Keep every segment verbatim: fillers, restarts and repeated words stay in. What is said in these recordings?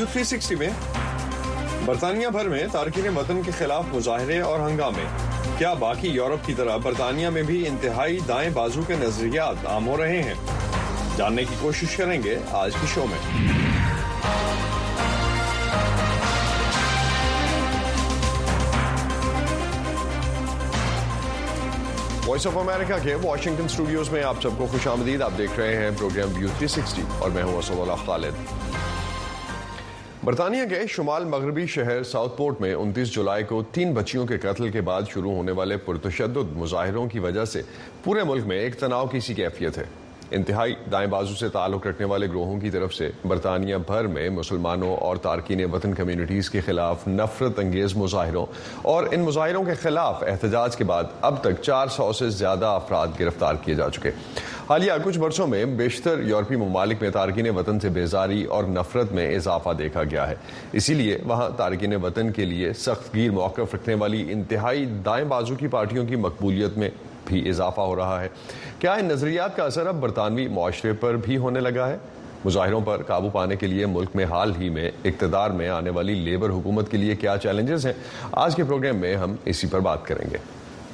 ویو تھری سکسٹی میں برطانیہ بھر میں تارکین وطن کے خلاف مظاہرے اور ہنگامے. کیا باقی یورپ کی طرح برطانیہ میں بھی انتہائی دائیں بازو کے نظریات عام ہو رہے ہیں؟ جاننے کی کوشش کریں گے آج کی شو میں. وائس آف امریکہ کے واشنگٹن اسٹوڈیوز میں آپ سب کو خوش آمدید. آپ دیکھ رہے ہیں پروگرام ویو تھری سکسٹی اور میں ہوں اسد اللہ خالد. برطانیہ کے شمال مغربی شہر ساؤتھ پورٹ میں انتیس جولائی کو تین بچیوں کے قتل کے بعد شروع ہونے والے پرتشدد مظاہروں کی وجہ سے پورے ملک میں ایک تناؤ کی سی کیفیت ہے. انتہائی دائیں بازو سے تعلق رکھنے والے گروہوں کی طرف سے برطانیہ بھر میں مسلمانوں اور تارکین وطن کمیونٹیز کے خلاف نفرت انگیز مظاہروں اور ان مظاہروں کے خلاف احتجاج کے بعد اب تک چار سو سے زیادہ افراد گرفتار کیے جا چکے. حالیہ کچھ برسوں میں بیشتر یورپی ممالک میں تارکین وطن سے بیزاری اور نفرت میں اضافہ دیکھا گیا ہے. اسی لیے وہاں تارکین وطن کے لیے سخت گیر موقف رکھنے والی انتہائی دائیں بازو کی پارٹیوں کی مقبولیت میں بھی اضافہ ہو رہا ہے. کیا ان نظریات کا اثر اب برطانوی معاشرے پر بھی ہونے لگا ہے؟ مظاہروں پر قابو پانے کے لیے ملک میں حال ہی میں اقتدار میں آنے والی لیبر حکومت کے لیے کیا چیلنجز ہیں؟ آج کے پروگرام میں ہم اسی پر بات کریں گے.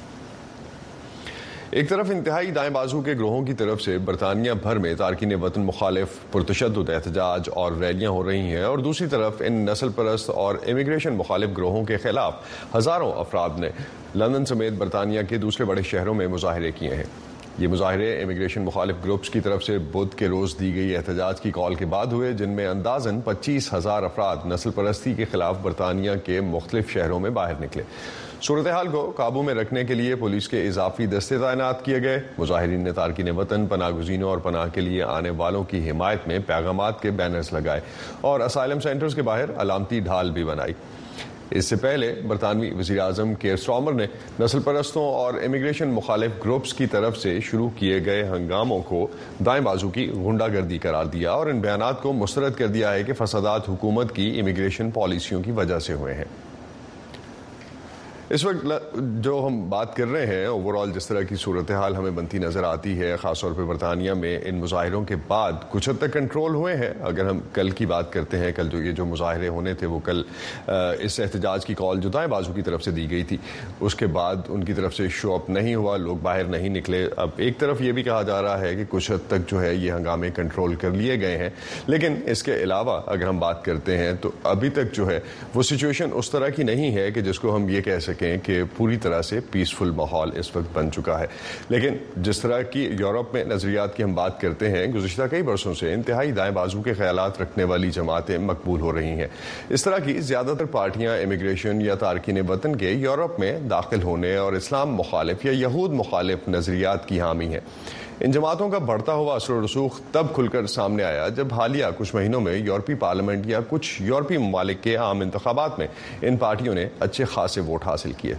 ایک طرف انتہائی دائیں بازو کے گروہوں کی طرف سے برطانیہ بھر میں تارکین وطن مخالف پرتشدد احتجاج اور ریلیاں ہو رہی ہیں، اور دوسری طرف ان نسل پرست اور امیگریشن مخالف گروہوں کے خلاف ہزاروں افراد نے لندن سمیت برطانیہ کے دوسرے بڑے شہروں میں مظاہرے کیے ہیں. یہ مظاہرے امیگریشن مخالف گروپس کی طرف سے بدھ کے روز دی گئی احتجاج کی کال کے بعد ہوئے، جن میں اندازاً پچیس ہزار افراد نسل پرستی کے خلاف برطانیہ کے مختلف شہروں میں باہر نکلے. صورتحال کو قابو میں رکھنے کے لیے پولیس کے اضافی دستے تعینات کیے گئے. مظاہرین نے تارکین وطن، پناہ گزینوں اور پناہ کے لیے آنے والوں کی حمایت میں پیغامات کے بینرز لگائے اور اسائلم سینٹرز کے باہر علامتی ڈھال بھی بنائی. اس سے پہلے برطانوی وزیر اعظم کیئر سٹارمر نے نسل پرستوں اور امیگریشن مخالف گروپس کی طرف سے شروع کیے گئے ہنگاموں کو دائیں بازو کی غنڈہ گردی قرار دیا اور ان بیانات کو مسترد کر دیا ہے کہ فسادات حکومت کی امیگریشن پالیسیوں کی وجہ سے ہوئے ہیں. اس وقت جو ہم بات کر رہے ہیں اوور آل جس طرح کی صورتحال ہمیں بنتی نظر آتی ہے، خاص طور پہ برطانیہ میں ان مظاہروں کے بعد کچھ حد تک کنٹرول ہوئے ہیں. اگر ہم کل کی بات کرتے ہیں، کل جو یہ جو مظاہرے ہونے تھے وہ کل اس احتجاج کی کال جو دائیں بازو کی طرف سے دی گئی تھی اس کے بعد ان کی طرف سے شو اپ نہیں ہوا، لوگ باہر نہیں نکلے. اب ایک طرف یہ بھی کہا جا رہا ہے کہ کچھ حد تک جو ہے یہ ہنگامے کنٹرول کر لیے گئے ہیں، لیکن اس کے علاوہ اگر ہم بات کرتے ہیں تو ابھی تک جو ہے وہ سچویشن اس طرح کی نہیں ہے کہ جس کو ہم یہ کہہ سکیں کہ پوری طرح سے پیسفل ماحول اس وقت بن چکا ہے. لیکن جس طرح کی یورپ میں نظریات کی ہم بات کرتے ہیں، گزشتہ کئی برسوں سے انتہائی دائیں بازو کے خیالات رکھنے والی جماعتیں مقبول ہو رہی ہیں. اس طرح کی زیادہ تر پارٹیاں امیگریشن یا تارکین وطن کے یورپ میں داخل ہونے اور اسلام مخالف یا یہود مخالف نظریات کی حامی ہیں. ان جماعتوں کا بڑھتا ہوا اثر و رسوخ تب کھل کر سامنے آیا جب حالیہ کچھ مہینوں میں یورپی پارلیمنٹ یا کچھ یورپی ممالک کے عام انتخابات میں ان پارٹیوں نے اچھے خاصے ووٹ حاصل کیے.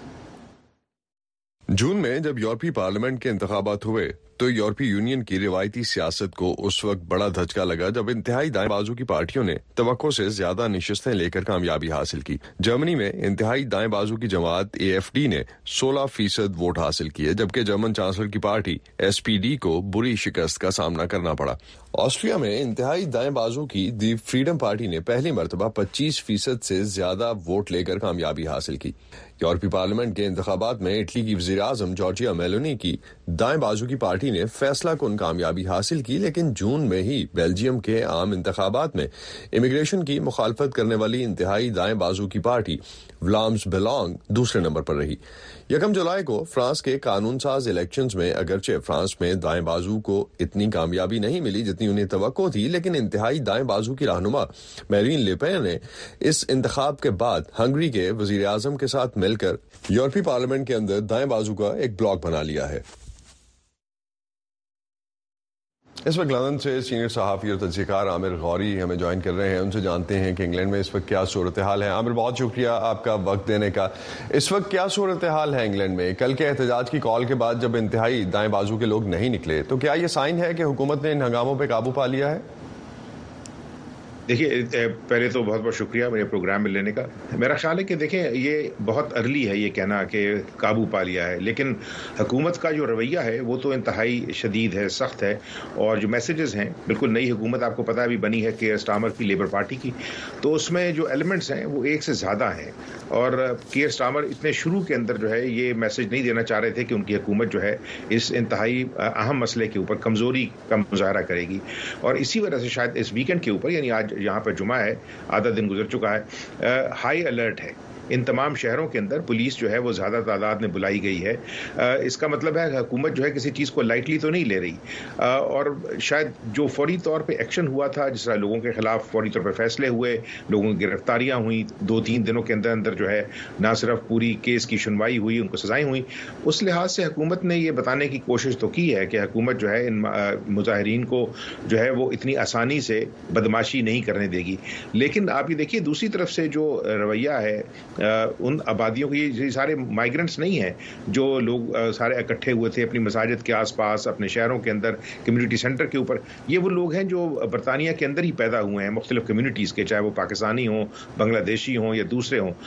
جون میں جب یورپی پارلیمنٹ کے انتخابات ہوئے تو یورپی یونین کی روایتی سیاست کو اس وقت بڑا دھچکا لگا جب انتہائی دائیں بازو کی پارٹیوں نے توقع سے زیادہ نشستیں لے کر کامیابی حاصل کی. جرمنی میں انتہائی دائیں بازو کی جماعت اے ایف ڈی نے سولہ فیصد ووٹ حاصل کیے، جبکہ جرمن چانسلر کی پارٹی ایس پی ڈی کو بری شکست کا سامنا کرنا پڑا. آسٹریا میں انتہائی دائیں بازو کی دی فریڈم پارٹی نے پہلی مرتبہ پچیس فیصد سے زیادہ ووٹ لے کر کامیابی حاصل کی. یورپی پارلیمنٹ کے انتخابات میں اٹلی کی وزیر اعظم جارجیا میلونی کی دائیں بازو کی پارٹی نے فیصلہ کن کامیابی حاصل کی، لیکن جون میں ہی بیلجیم کے عام انتخابات میں امیگریشن کی مخالفت کرنے والی انتہائی دائیں بازو کی پارٹی ولامس بلانگ دوسرے نمبر پر رہی. یکم جولائی کو فرانس کے قانون ساز الیکشنز میں اگرچہ فرانس میں دائیں بازو کو اتنی کامیابی نہیں ملی جتنی انہیں توقع تھی، لیکن انتہائی دائیں بازو کی رہنما میرین لے پین نے اس انتخاب کے بعد ہنگری کے وزیر اعظم کے ساتھ مل کر یورپی پارلیمنٹ کے اندر دائیں بازو کا ایک بلاک بنا لیا ہے. اس وقت لندن سے سینئر صحافی اور تجزیہ کار عامر غوری ہمیں جوائن کر رہے ہیں. ان سے جانتے ہیں کہ انگلینڈ میں اس وقت کیا صورتحال ہے. عامر، بہت شکریہ آپ کا وقت دینے کا. اس وقت کیا صورتحال ہے انگلینڈ میں؟ کل کے احتجاج کی کال کے بعد جب انتہائی دائیں بازو کے لوگ نہیں نکلے تو کیا یہ سائن ہے کہ حکومت نے ان ہنگاموں پہ قابو پا لیا ہے؟ دیکھیے پہلے تو بہت بہت شکریہ میرے پروگرام میں لینے کا. میرا خیال ہے کہ دیکھیں یہ بہت ارلی ہے یہ کہنا کہ قابو پا لیا ہے، لیکن حکومت کا جو رویہ ہے وہ تو انتہائی شدید ہے، سخت ہے، اور جو میسیجز ہیں بالکل نئی حکومت آپ کو پتہ ابھی بنی ہے کیئر سٹارمر کی، لیبر پارٹی کی، تو اس میں جو ایلیمنٹس ہیں وہ ایک سے زیادہ ہیں، اور کیئر سٹارمر اتنے شروع کے اندر جو ہے یہ میسج نہیں دینا چاہ رہے تھے کہ ان کی حکومت جو ہے اس انتہائی اہم مسئلے کے اوپر کمزوری کا مظاہرہ کرے گی، اور اسی وجہ سے شاید اس ویکینڈ کے اوپر، یعنی آج یہاں پر جمعہ ہے، آدھا دن گزر چکا ہے، ہائی الرٹ ہے. ان تمام شہروں کے اندر پولیس جو ہے وہ زیادہ تعداد میں بلائی گئی ہے. اس کا مطلب ہے حکومت جو ہے کسی چیز کو لائٹلی تو نہیں لے رہی، اور شاید جو فوری طور پہ ایکشن ہوا تھا، جس طرح لوگوں کے خلاف فوری طور پہ فیصلے ہوئے، لوگوں کی گرفتاریاں ہوئیں، دو تین دنوں کے اندر اندر جو ہے نہ صرف پوری کیس کی سنوائی ہوئی، ان کو سزائیں ہوئیں، اس لحاظ سے حکومت نے یہ بتانے کی کوشش تو کی ہے کہ حکومت جو ہے ان مظاہرین کو جو ہے وہ اتنی آسانی سے بدماشی نہیں کرنے دے گی. لیکن آپ یہ دیکھیے دوسری طرف سے جو رویہ ہے ان آبادیوں کی، یہ سارے مائیگرنٹس نہیں ہیں جو لوگ سارے اکٹھے ہوئے تھے اپنی مساجد کے آس پاس، اپنے شہروں کے اندر، کمیونٹی سینٹر کے اوپر، یہ وہ لوگ ہیں جو برطانیہ کے اندر ہی پیدا ہوئے ہیں، مختلف کمیونٹیز کے، چاہے وہ پاکستانی ہوں، بنگلہ دیشی ہوں یا دوسرے ہوں.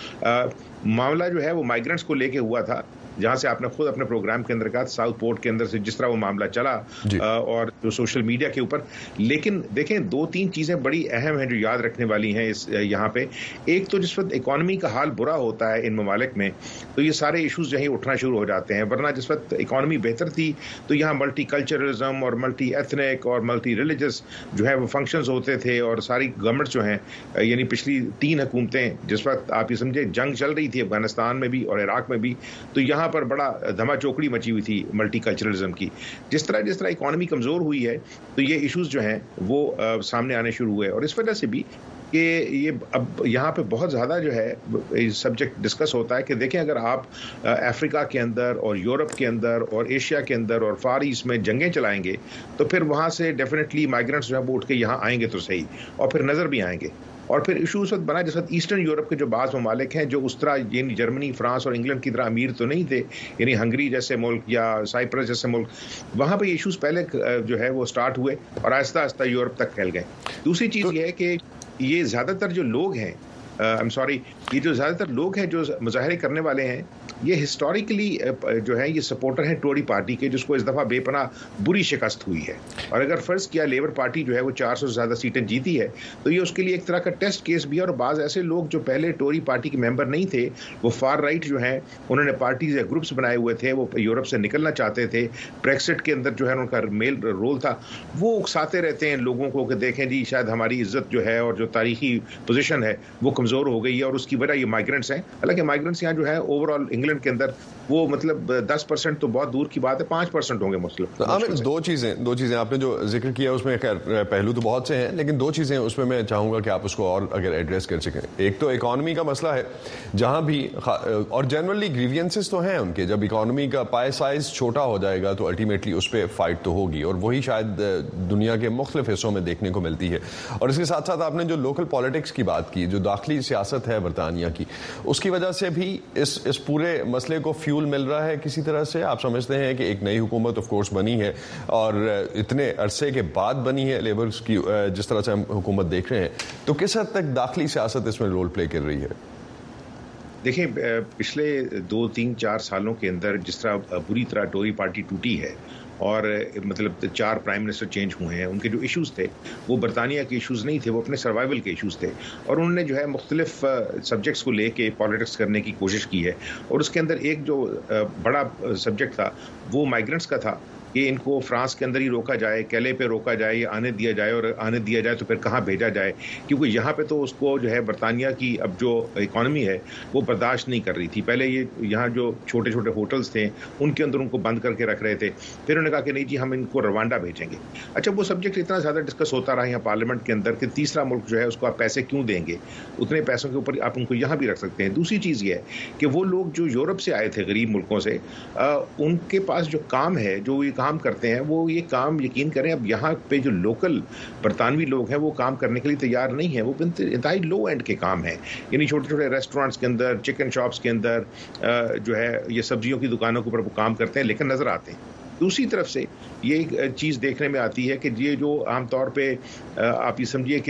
معاملہ جو ہے وہ مائیگرنٹس کو لے کے ہوا تھا، جہاں سے آپ نے خود اپنے پروگرام کے اندر کہا ساؤتھ پورٹ کے اندر سے جس طرح وہ معاملہ چلا جی. اور جو سوشل میڈیا کے اوپر. لیکن دیکھیں دو تین چیزیں بڑی اہم ہیں جو یاد رکھنے والی ہیں اس یہاں پہ. ایک تو جس وقت اکانومی کا حال برا ہوتا ہے ان ممالک میں تو یہ سارے ایشوز جو ہیں اٹھنا شروع ہو جاتے ہیں، ورنہ جس وقت اکانومی بہتر تھی تو یہاں ملٹی کلچرلزم اور ملٹی ایتھنک اور ملٹی ریلیجس جو ہے وہ فنکشنز ہوتے تھے، اور ساری گورنمنٹ جو ہیں، یعنی پچھلی تین حکومتیں جس وقت آپ یہ سمجھے جنگ چل رہی تھی افغانستان میں بھی اور عراق میں بھی، تو یہاں پر بڑا دھما چوکڑی مچی ہوئی تھی ملٹی کلچرلزم کی. جس طرح جس طرح اکانومی کمزور ہوئی ہے تو یہ ایشوز جو ہیں وہ سامنے آنے شروع ہوئے، اور اس وجہ سے بھی کہ یہ اب یہاں پہ بہت زیادہ جو ہے سبجیکٹ ڈسکس ہوتا ہے کہ دیکھیں اگر آپ افریقہ کے اندر اور یورپ کے اندر اور ایشیا کے اندر اور فار ایسٹ میں جنگیں چلائیں گے تو پھر وہاں سے ڈیفینیٹلی مائیگرنٹس جو ہے وہ اٹھ کے یہاں آئیں گے تو صحیح، اور پھر نظر بھی آئیں گے. اور پھر ایشو اس وقت بنا جس وقت ایسٹرن یورپ کے جو بعض ممالک ہیں جو اس طرح یعنی جرمنی، فرانس اور انگلینڈ کی طرح امیر تو نہیں تھے، یعنی ہنگری جیسے ملک یا سائپرس جیسے ملک، وہاں پہ ایشوز پہلے جو ہے وہ سٹارٹ ہوئے اور آہستہ آہستہ یورپ تک پھیل گئے. دوسری چیز یہ ہے کہ یہ زیادہ تر جو لوگ ہیں ایم سوری یہ جو زیادہ تر لوگ ہیں جو مظاہرے کرنے والے ہیں یہ ہسٹوریکلی جو ہے یہ سپورٹر ہیں ٹوری پارٹی کے، جس کو اس دفعہ بے پناہ بری شکست ہوئی ہے. اور اگر فرض کیا لیبر پارٹی جو ہے وہ چار سو سے زیادہ سیٹیں جیتی ہے تو یہ اس کے لیے ایک طرح کا ٹیسٹ کیس بھی ہے. اور بعض ایسے لوگ جو پہلے ٹوری پارٹی کے ممبر نہیں تھے، وہ فار رائٹ جو ہیں، انہوں نے پارٹیز یا گروپس بنائے ہوئے تھے، وہ یورپ سے نکلنا چاہتے تھے، بریکسٹ کے اندر جو ہے ان کا میل رول تھا، وہ اکساتے رہتے ہیں لوگوں کو کہ دیکھیں جی شاید ہماری عزت جو ہے اور جو تاریخی پوزیشن ہے وہ کمزور ہو گئی ہے، اور اس کی وجہ یہ مائیگرنٹس ہیں. حالانکہ مائیگرنٹس یہاں جو ہے اوور آل انگلینڈ کے اندر وہ مطلب دس پرسنٹ تو بہت دور کی بات ہے، پانچ پرسنٹ ہوں گے مطلب. دو چیزیں دو چیزیں آپ نے جو ذکر کیا اس میں خیر پہلو تو بہت سے ہیں، لیکن دو چیزیں اس میں میں چاہوں گا کہ آپ اس کو اور اگر ایڈریس کر سکیں. ایک تو اکانومی کا مسئلہ ہے، جہاں بھی اور جنرلی گریوینسز تو ہیں ان کے، جب اکانومی کا پائے سائز چھوٹا ہو جائے گا تو الٹیمیٹلی اس پہ فائٹ تو ہوگی، اور وہی شاید دنیا کے مختلف حصوں میں دیکھنے کو ملتی ہے. اور اس کے ساتھ ساتھ آپ نے جو لوکل پالیٹکس کی بات کی، جو داخلی سیاست ہے برطانیہ کی، اس کی وجہ سے بھی اس اس پورے مسئلے کو فیول مل رہا ہے کسی طرح سے. آپ سمجھتے ہیں کہ ایک نئی حکومت آف کورس بنی ہے اور اتنے عرصے کے بعد بنی ہے لیبرز کی، جس طرح سے ہم حکومت دیکھ رہے ہیں، تو کس حد تک داخلی سیاست اس میں رول پلے کر رہی ہے؟ دیکھیں پچھلے دو تین چار سالوں کے اندر جس طرح بری طرح ٹوری پارٹی ٹوٹی ہے اور مطلب چار پرائم منسٹر چینج ہوئے ہیں، ان کے جو ایشوز تھے وہ برطانیہ کے ایشوز نہیں تھے، وہ اپنے سروائیول کے ایشوز تھے، اور انہوں نے جو ہے مختلف سبجیکٹس کو لے کے پالیٹکس کرنے کی کوشش کی ہے. اور اس کے اندر ایک جو بڑا سبجیکٹ تھا وہ مائیگرنٹس کا تھا کہ ان کو فرانس کے اندر ہی روکا جائے، کیلے پہ روکا جائے، یا آنے دیا جائے، اور آنے دیا جائے تو پھر کہاں بھیجا جائے، کیونکہ یہاں پہ تو اس کو جو ہے برطانیہ کی اب جو اکانومی ہے وہ برداشت نہیں کر رہی تھی. پہلے یہ یہاں جو چھوٹے چھوٹے ہوٹلز تھے ان کے اندر ان کو بند کر کے رکھ رہے تھے، پھر انہوں نے کہا کہ نہیں جی ہم ان کو روانڈا بھیجیں گے. اچھا وہ سبجیکٹ اتنا زیادہ ڈسکس ہوتا رہا یہاں پارلیمنٹ کے اندر کہ تیسرا ملک جو ہے اس کو آپ پیسے کیوں دیں گے، اتنے پیسوں کے اوپر آپ ان کو یہاں بھی رکھ سکتے ہیں. دوسری چیز یہ ہے کہ وہ لوگ جو یورپ سے آئے تھے غریب ملکوں سے، ان کے پاس جو کام ہے، جو یہ کام کرتے ہیں، وہ یہ کام یقین کریں اب یہاں پہ جو لوکل برطانوی لوگ ہیں وہ کام کرنے کے لیے تیار نہیں ہیں. وہ انتہائی لو اینڈ کے کام ہیں، یعنی چھوٹے چھوٹے ریسٹورینٹس کے اندر، چکن شاپس کے اندر جو ہے یہ سبزیوں کی دکانوں کے اوپر وہ کام کرتے ہیں لیکن نظر آتے ہیں. دوسری طرف سے یہ چیز دیکھنے میں آتی ہے کہ یہ جو عام طور پہ آپ یہ سمجھیے کہ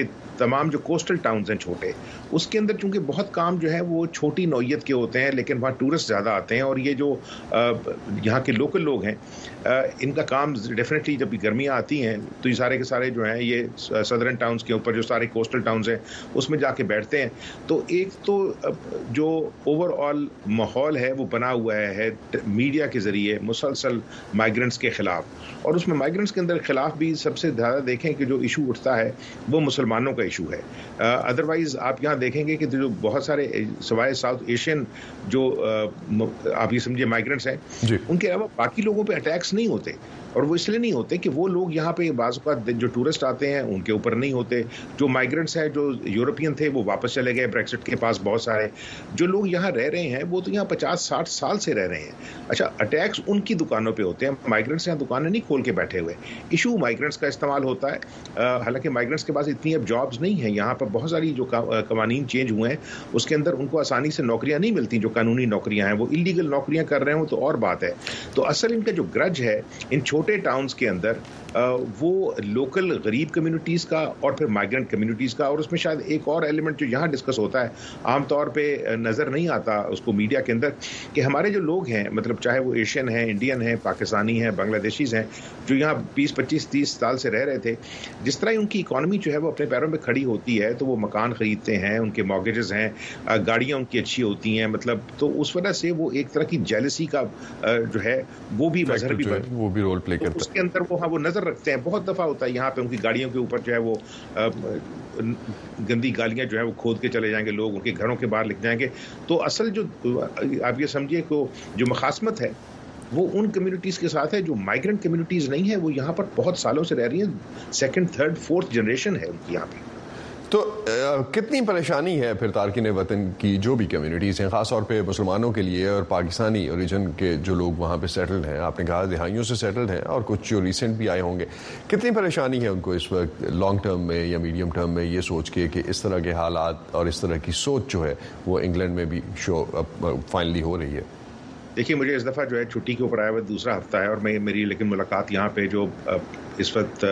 तमाम जो coastal towns हैं छोटे, उसके अंदर चूंकि बहुत काम जो है वो छोटी नौइयत के होते हैं, लेकिन वहाँ टूरिस्ट ज़्यादा आते हैं, और ये जो यहाँ के लोकल लोग हैं इनका काम डेफिनेटली जब गर्मियाँ आती हैं तो ये सारे के सारे जो हैं ये सदर्न टाउन्स के ऊपर जो सारे कोस्टल टाउन्स हैं उसमें जाके बैठते हैं। तो एक तो जो ओवरऑल माहौल है वो बना हुआ है, है मीडिया के ज़रिए मुसलसल माइग्रेंट्स के ख़िलाफ़, और उसमें माइग्रेंट्स के अंदर खिलाफ भी सबसे ज़्यादा देखें कि जो इशू उठता है वो मुसलमानों का इशू है। अदरवाइज़ आप यहाँ देखेंगे कि जो बहुत सारे सवाए साउथ एशियन जो आ, आप ये समझिए माइग्रेंट्स हैं, उनके अलावा बाकी लोगों पे अटैक्स नहीं होते, और वो इसलिए नहीं होते कि वो लोग यहाँ पे बाज़ औक़ात जो टूरिस्ट आते हैं उनके ऊपर नहीं होते। जो माइग्रेंट्स हैं जो यूरोपियन थे वो वापस चले गए ब्रेक्सिट के पास, बहुत सारे जो लोग यहाँ रह रहे हैं वो तो यहाँ पचास साठ साल से रह रहे हैं। अच्छा, अटैक्स उनकी दुकानों पे होते हैं, माइग्रेंट्स यहाँ दुकानें नहीं खोल के बैठे हुए। इशू माइग्रेंट्स का इस्तेमाल होता है, हालांकि माइग्रेंट्स के पास इतनी अब जॉब्स नहीं है। यहाँ पर बहुत सारी जो कवानीन चेंज हुए हैं उसके अंदर उनको आसानी से नौकरियाँ नहीं मिलती, जो कानूनी नौकरियाँ हैं वो इलीगल नौकरियाँ कर रहे हो तो और बात है। तो असल इनका जो ग्रज है इन छोटे टाउन्स के अंदर वो लोकल गरीब कम्युनिटीज़ का और फिर माइग्रेंट कम्युनिटीज़ का, और उसमें शायद एक और एलिमेंट जो यहाँ डिस्कस होता है आमतौर पे नज़र नहीं आता उसको मीडिया के अंदर, कि हमारे जो लोग हैं मतलब चाहे वो एशियन हैं, इंडियन हैं, पाकिस्तानी हैं, बांग्लादेशीज़ हैं, जो यहाँ बीस पच्चीस तीस साल से रह रहे थे, जिस तरह उनकी इकॉनमी जो है वो अपने पैरों में खड़ी होती है तो वो मकान ख़रीदते हैं, उनके मॉर्गेजेस हैं, गाड़ियाँ उनकी अच्छी होती हैं, मतलब तो उस वजह से वो एक तरह की जेलसी का जो है वो भी मजहबी वो भी रोल प्ले करता है उसके अंदर, वो हाँ वो नज़र रखते हैं। बहुत दफ़ा होता है यहाँ पे उनकी गाड़ियों के ऊपर जो है वो आ, गंदी गालियाँ जो है वो खोद के चले जाएंगे लोग, उनके घरों के बाहर लिख जाएंगे। तो असल जो आप ये समझिए को जो मुखासमत है वो उन कम्युनिटीज़ के साथ है जो माइग्रेंट कम्युनिटीज़ नहीं है, वो यहाँ पर बहुत सालों से रह रही हैं, सेकंड थर्ड फोर्थ जनरेशन है उनकी यहाँ पे। तो आ, कितनी परेशानी है फिर तारकिन वतन की जो भी कम्युनिटीज़ हैं, ख़ास तौर पे मुसलमानों के लिए और पाकिस्तानी ओरिजिन के जो लोग वहाँ पे सेटल्ड हैं, आपने कहा दिहाइयों से सेटल्ड हैं और कुछ जो रिसेंट भी आए होंगे, कितनी परेशानी है उनको इस वक्त लॉन्ग टर्म में या मीडियम टर्म में ये सोच के कि इस तरह के हालात और इस तरह की सोच जो है वो इंग्लैंड में भी शो फाइनली हो रही है? देखिए, मुझे इस दफ़ा जो है छुट्टी के ऊपर आया हुआ दूसरा हफ्ता है, और मैं मेरी लेकिन मुलाकात यहाँ पे जो इस वक्त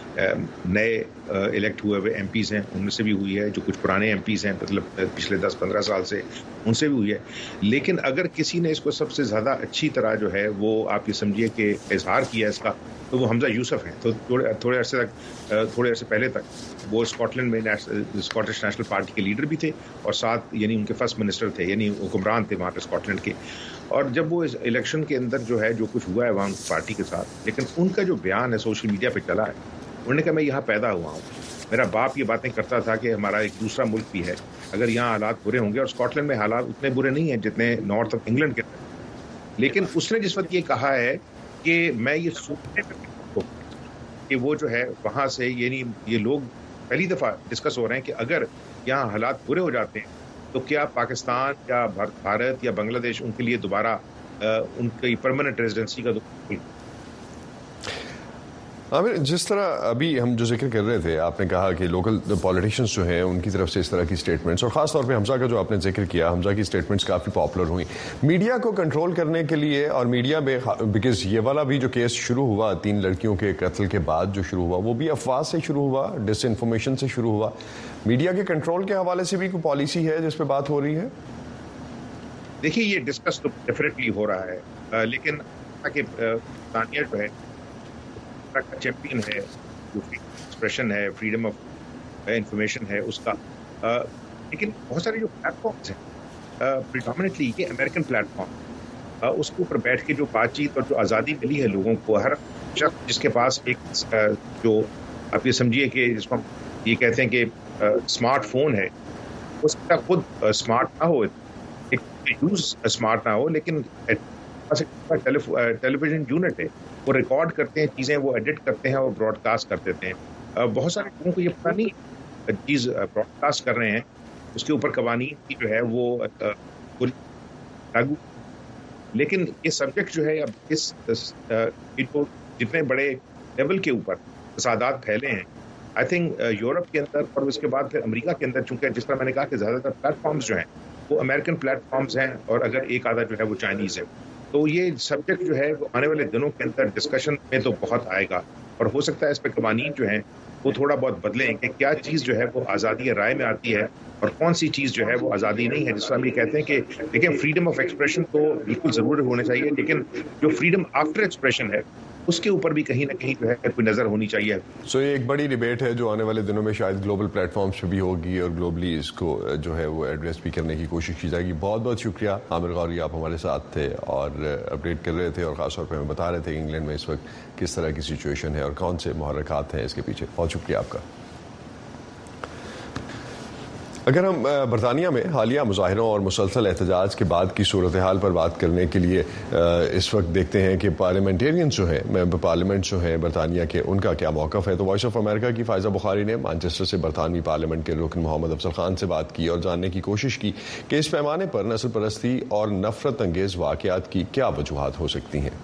नए इलेक्ट हुए हुए एम पीज़ हैं उनसे भी हुई है, जो कुछ पुराने एम पीज़ हैं मतलब पिछले दस पंद्रह साल से, उनसे भी हुई है। लेकिन अगर किसी ने इसको सबसे ज़्यादा अच्छी तरह जो है वो आप ये समझिए कि इजहार किया इसका, तो वो हमजा यूसुफ हैं। तो थोड़े थोड़े अरसे तक थोड़े अरसे पहले तक वो स्कॉटलैंड में स्कॉटिश नेशनल पार्टी के लीडर भी थे और साथ यानी उनके फर्स्ट मिनिस्टर थे, यानी हुक्मरान थे वहाँ पे स्कॉटलैंड के। और जब वो इस इलेक्शन के अंदर जो है जो कुछ हुआ है वहाँ पार्टी के साथ, लेकिन उनका जो बयान है सोशल मीडिया पे चला है, उन्होंने कहा मैं यहाँ पैदा हुआ हूँ, मेरा बाप ये बातें करता था कि हमारा एक दूसरा मुल्क भी है, अगर यहाँ हालात बुरे होंगे, और स्कॉटलैंड में हालात उतने बुरे नहीं हैं जितने नॉर्थ ऑफ इंग्लैंड के अंदर। लेकिन उसने जिस वक्त ये कहा है कि मैं ये सोचने पर कि वो जो है वहाँ से यानी ये लोग पहली दफ़ा डिस्कस हो रहे हैं कि अगर यहाँ हालात बुरे हो जाते हैं तो क्या पाकिस्तान या भारत या बांग्लादेश उनके लिए दोबारा उनकी परमानेंट रेजिडेंसी का आमिर, जिस तरह अभी हम जो जिक्र कर रहे थे, आपने कहा कि लोकल पॉलिटिशियंस जो हैं उनकी तरफ से इस तरह की स्टेटमेंट्स, और ख़ास तौर पे हमजा का जो आपने जिक्र किया, हमजा की स्टेटमेंट्स काफ़ी पॉपुलर हुई मीडिया को कंट्रोल करने के लिए। और मीडिया में बिकॉज ये वाला भी जो केस शुरू हुआ तीन लड़कियों के कत्ल के बाद जो शुरू हुआ वो भी अफवाह से शुरू हुआ, डिसइंफॉर्मेशन से शुरू हुआ। मीडिया के कंट्रोल के हवाले से भी कोई पॉलिसी है जिस पर बात हो रही है? देखिए, ये डिस्कस तो डेफिनेटली हो रहा है, लेकिन तानिया जो है का चैंपियन है, जो एक्सप्रेशन है, फ्रीडम ऑफ इंफॉर्मेशन है उसका, आ, लेकिन बहुत सारे जो प्लेटफॉर्म्स हैं प्रिडोमिनेटली ये अमेरिकन प्लेटफॉर्म, उसके ऊपर बैठ के जो बातचीत और जो आज़ादी मिली है लोगों को, हर शख्स जिसके पास एक जो आप ये समझिए कि जिसको ये कहते हैं कि स्मार्टफोन है, उसका खुद स्मार्ट ना हो, एक यूज स्मार्ट ना हो, लेकिन टेलीविजन यूनिट है, वो रिकॉर्ड करते हैं चीज़ें, वो एडिट करते हैं और ब्रॉडकास्ट कर देते हैं। बहुत सारे लोगों को ये पता नहीं चीज़ ब्रॉडकास्ट कर रहे हैं, उसके ऊपर कवानीन की जो है वो लागू, लेकिन ये सब्जेक्ट जो है अब इस जितने बड़े लेवल के ऊपर फसादात फैले हैं, आई थिंक यूरोप के अंदर और उसके बाद फिर अमेरिका के अंदर, चूंकि जिस तरह मैंने कहा कि ज़्यादातर प्लेटफॉर्म्स जो हैं वो अमेरिकन प्लेटफॉर्म्स हैं और अगर एक आधा जो है वो चाइनीज़ है, तो ये सब्जेक्ट जो है वो आने वाले दिनों के अंदर डिस्कशन में तो बहुत आएगा और हो सकता है इस पर कवानीन जो हैं وہ تھوڑا بہت بدلیں کہ کیا چیز جو ہے وہ آزادی رائے میں آتی ہے اور کون سی چیز جو ہے وہ آزادی نہیں ہے. جس طرح ہم یہ کہتے ہیں کہ دیکھیں فریڈم آف ایکسپریشن تو بالکل ضرور ہونا چاہیے، لیکن جو فریڈم آفٹر ایکسپریشن ہے اس کے اوپر بھی کہیں نہ کہیں جو ہے کوئی نظر ہونی چاہیے. سو یہ ایک بڑی ڈیبیٹ ہے جو آنے والے دنوں میں شاید گلوبل پلیٹ فارمز پہ بھی ہوگی اور گلوبلی اس کو جو ہے وہ ایڈریس بھی کرنے کی کوشش کی جائے گی. بہت بہت شکریہ عامر غوری، آپ ہمارے ساتھ تھے اور اپڈیٹ کر رہے تھے اور خاص طور پہ ہمیں بتا رہے تھے کہ انگلینڈ میں اس وقت کس طرح کی سچویشن ہے اور کون سے محرکات ہیں اس کے پیچھے. بہت شکریہ آپ کا. اگر ہم برطانیہ میں حالیہ مظاہروں اور مسلسل احتجاج کے بعد کی صورتحال پر بات کرنے کے لیے اس وقت دیکھتے ہیں کہ پارلیمنٹیرینز جو ہیں پارلیمنٹ جو ہیں برطانیہ کے، ان کا کیا موقف ہے، تو وائس آف امریکہ کی فائزہ بخاری نے مانچسٹر سے برطانوی پارلیمنٹ کے رکن محمد افضل خان سے بات کی اور جاننے کی کوشش کی کہ اس پیمانے پر نسل پرستی اور نفرت انگیز واقعات کی کیا وجوہات ہو سکتی ہیں.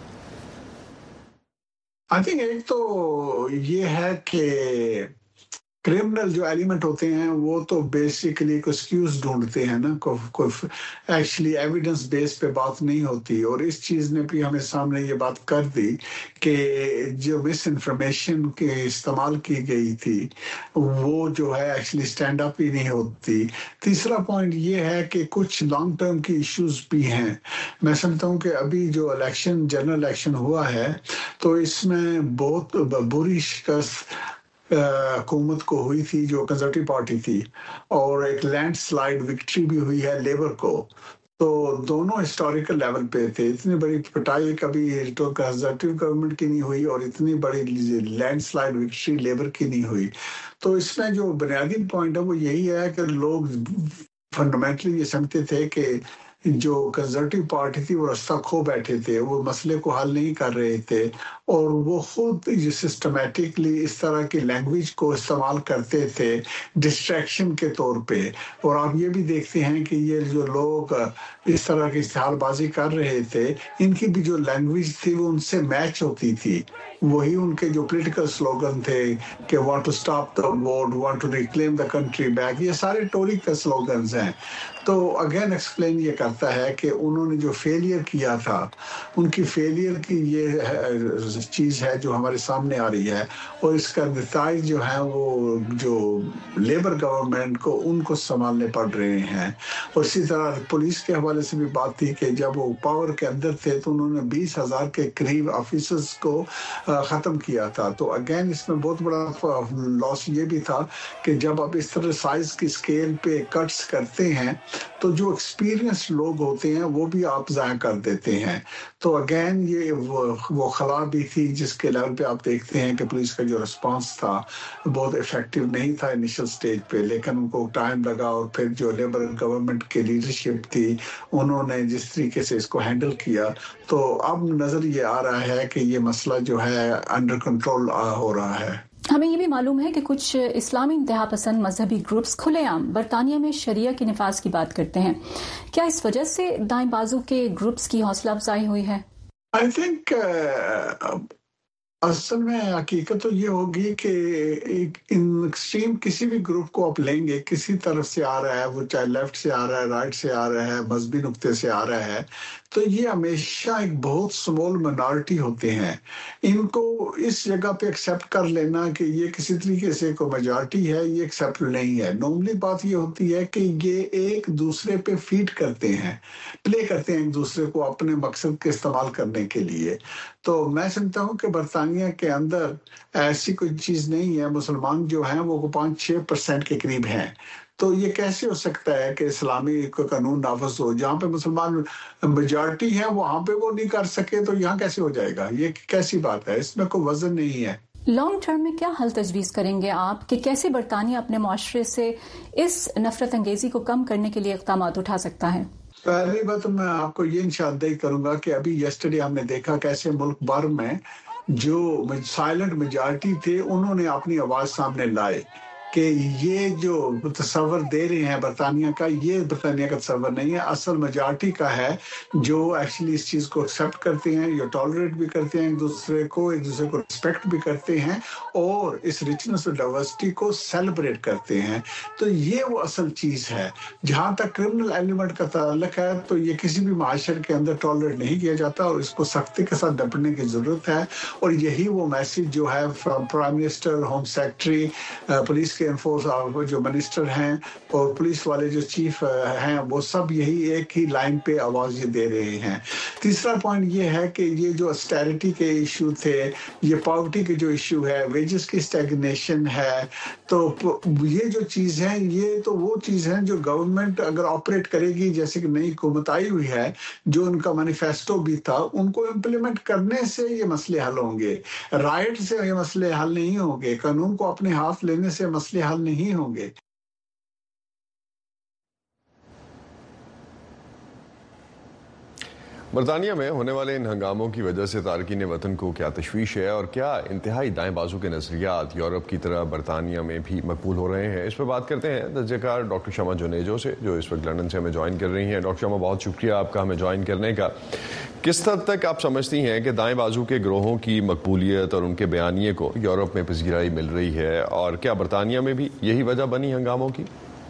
آئی تھنک ایک تو یہ ہے کہ کرمنل جو ایلیمنٹ ہوتے ہیں وہ تو بیسیکلی کوئی ایکسکیوز ڈھونڈتے ہیں نا، کوئی ایکچولی ایویڈنس بیس پہ بات نہیں ہوتی. اور اس چیز نے بھی ہمیں سامنے یہ بات کر دی کہ جو مس انفارمیشن کے استعمال کی گئی تھی وہ جو ہے ایکچولی اسٹینڈ اپ ہی نہیں ہوتی. تیسرا پوائنٹ یہ ہے کہ کچھ لانگ ٹرم کی ایشوز بھی ہیں. میں سمجھتا ہوں کہ ابھی جو الیکشن جنرل الیکشن ہوا ہے تو اس میں بہت بری شکست حکومت کو ہوئی تھی جو کنزرویٹو پارٹی تھی، اور ایک لینڈ سلائیڈ وکٹری بھی ہوئی ہے لیبر کو. تو دونوں ہسٹوریکل لیول پہ تھے. اتنی بڑی پٹائی کبھی کنزرویٹو گورنمنٹ کی نہیں ہوئی اور اتنی بڑی لینڈ سلائیڈ وکٹری لیبر کی نہیں ہوئی. تو اس میں جو بنیادی پوائنٹ ہے وہ یہی ہے کہ لوگ فنڈامنٹلی یہ سمجھتے تھے کہ جو کنزرویٹو پارٹی تھی وہ رستہ کھو بیٹھے تھے، وہ مسئلے کو حل نہیں کر رہے تھے، اور وہ خود سسٹمیٹکلی اس طرح کی لینگویج کو استعمال کرتے تھے ڈسٹریکشن کے طور پہ. اور آپ یہ بھی دیکھتے ہیں کہ یہ جو لوگ اس طرح کی استحال بازی کر رہے تھے ان کی بھی جو لینگویج تھی وہ ان سے میچ ہوتی تھی. وہی ان کے جو پولیٹیکل سلوگن تھے کہ وانٹ ٹو اسٹاپ دا وار، وانٹ ٹو ریکلیم دا کنٹری بیک، یہ سارے ٹوری کے سلوگنز ہیں. تو اگین ایکسپلین یہ کرتا ہے کہ انہوں نے جو فیلئر کیا تھا، ان کی فیلئر کی یہ چیز ہے جو ہمارے سامنے آ رہی ہے، اور اس کا نتائج جو ہیں وہ جو لیبر گورنمنٹ کو ان کو سنبھالنے پڑ رہے ہیں. اور اسی طرح پولیس کے حوالے سے بھی بات تھی کہ جب وہ پاور کے اندر تھے تو انہوں نے بیس ہزار کے قریب آفیسرز کو ختم کیا تھا. تو اگین اس میں بہت بڑا لاس یہ بھی تھا کہ جب آپ اس طرح سائز کی اسکیل پہ کٹس کرتے ہیں تو جو ایکسپیرینس لوگ ہوتے ہیں وہ بھی آپ ضائع کر دیتے ہیں. تو اگین یہ وہ خلا بھی تھی جس کے لیول پہ آپ دیکھتے ہیں کہ پولیس کا جو رسپانس تھا بہت افیکٹو نہیں تھا انیشل سٹیج پہ، لیکن ان کو ٹائم لگا. اور پھر جو لیبر گورنمنٹ کی لیڈرشپ تھی انہوں نے جس طریقے سے اس کو ہینڈل کیا، تو اب نظر یہ آ رہا ہے کہ یہ مسئلہ جو ہے انڈر کنٹرول ہو رہا ہے. ہمیں یہ بھی معلوم ہے کہ کچھ اسلامی انتہا پسند مذہبی گروپس کھلے عام برطانیہ میں شریعہ کے نفاذ کی بات کرتے ہیں. کیا اس وجہ سے دائیں بازو کے گروپس کی حوصلہ افزائی ہوئی ہے؟ آئی تھنک اصل میں حقیقت تو یہ ہوگی کہ ان ایکسٹریم کسی بھی گروپ کو آپ لیں گے، کسی طرف سے آ رہا ہے، وہ چاہے لیفٹ سے آ رہا ہے، رائٹ سے آ رہا ہے، مذہبی نقطے سے آ رہا ہے، تو یہ ہمیشہ ایک بہت سمول منارٹی ہوتے ہیں. ان کو اس جگہ پہ ایکسیپٹ کر لینا کہ یہ کسی طریقے سے کوئی میجارٹی ہے، یہ ایکسیپٹ نہیں ہے. نارملی بات یہ ہوتی ہے کہ یہ ایک دوسرے پہ فیڈ کرتے ہیں، پلے کرتے ہیں ایک دوسرے کو اپنے مقصد کے استعمال کرنے کے لیے. تو میں سمجھتا ہوں کہ برطانیہ کے اندر ایسی کوئی چیز نہیں ہے. مسلمان جو ہیں وہ پانچ چھ پرسینٹ کے قریب ہیں. تو یہ کیسے ہو سکتا ہے کہ اسلامی قانون نافذ ہو جہاں پہ مسلمان میجارٹی ہے وہاں پہ وہ نہیں کر سکے، تو یہاں کیسے ہو جائے گا؟ یہ کیسی بات ہے؟ اس میں کوئی وزن نہیں ہے. لانگ ٹرم میں کیا حل تجویز کریں گے آپ کہ کیسے برطانیہ اپنے معاشرے سے اس نفرت انگیزی کو کم کرنے کے لیے اقدامات اٹھا سکتا ہے؟ پہلی بات میں آپ کو یہ نشاندہی کروں گا کہ ابھی یسٹرڈے ہم نے دیکھا کیسے ملک بھر میں جو سائلنٹ میجارٹی تھے انہوں نے اپنی آواز سامنے لائے. کہ یہ جو تصور دے رہے ہیں برطانیہ کا، یہ برطانیہ کا تصور نہیں ہے، اصل میجارٹی کا ہے جو ایکچولی اس چیز کو ایکسیپٹ کرتے ہیں، یہ ٹالریٹ بھی کرتے ہیں ایک دوسرے کو، ایک دوسرے کو رسپیکٹ بھی کرتے ہیں اور اس ریچنس اور ڈائیورسٹی کو سیلیبریٹ کرتے ہیں۔ تو یہ وہ اصل چیز ہے۔ جہاں تک کرمنل ایلیمنٹ کا تعلق ہے تو یہ کسی بھی معاشرے کے اندر ٹالریٹ نہیں کیا جاتا اور اس کو سختی کے ساتھ ڈپٹنے کی ضرورت ہے، اور یہی وہ میسج جو ہے فرام پرائم منسٹر، ہوم سیکرٹری، پولیس کے انفورس جو منسٹر ہیں اور پولیس والے جو چیف ہیں، وہ سب یہی ایک ہی لائن پہ آواز یہ دے رہے ہیں۔ تیسرا پوائنٹ یہ ہے کہ یہ جو اسٹیرٹی کے ایشو تھے، یہ پاورٹی کے جو ایشو ہے، ویجز کی اسٹیگنیشن ہے، تو یہ جو چیز ہے یہ تو وہ چیز ہے جو گورنمنٹ اگر آپریٹ کرے گی، جیسے کہ نئی حکومت آئی ہوئی ہے، جو ان کا مینیفیسٹو بھی تھا، ان کو امپلیمنٹ کرنے سے یہ مسئلے حل ہوں گے، رائٹ سے یہ مسئلے حل نہیں ہوں گے، قانون کو اپنے ہاتھ لینے سے مسئلے حل نہیں ہوں گے۔ برطانیہ میں ہونے والے ان ہنگاموں کی وجہ سے تارکین وطن کو کیا تشویش ہے، اور کیا انتہائی دائیں بازو کے نظریات یورپ کی طرح برطانیہ میں بھی مقبول ہو رہے ہیں؟ اس پہ بات کرتے ہیں درجہ کار ڈاکٹر شمع جونیجو سے، جو اس وقت لندن سے ہمیں جوائن کر رہی ہیں۔ ڈاکٹر شمع، بہت شکریہ آپ کا ہمیں جوائن کرنے کا۔ کس حد تک آپ سمجھتی ہیں کہ دائیں بازو کے گروہوں کی مقبولیت اور ان کے بیانیے کو یورپ میں پذیرائی مل رہی ہے، اور کیا برطانیہ میں بھی یہی وجہ بنی ہنگاموں کی؟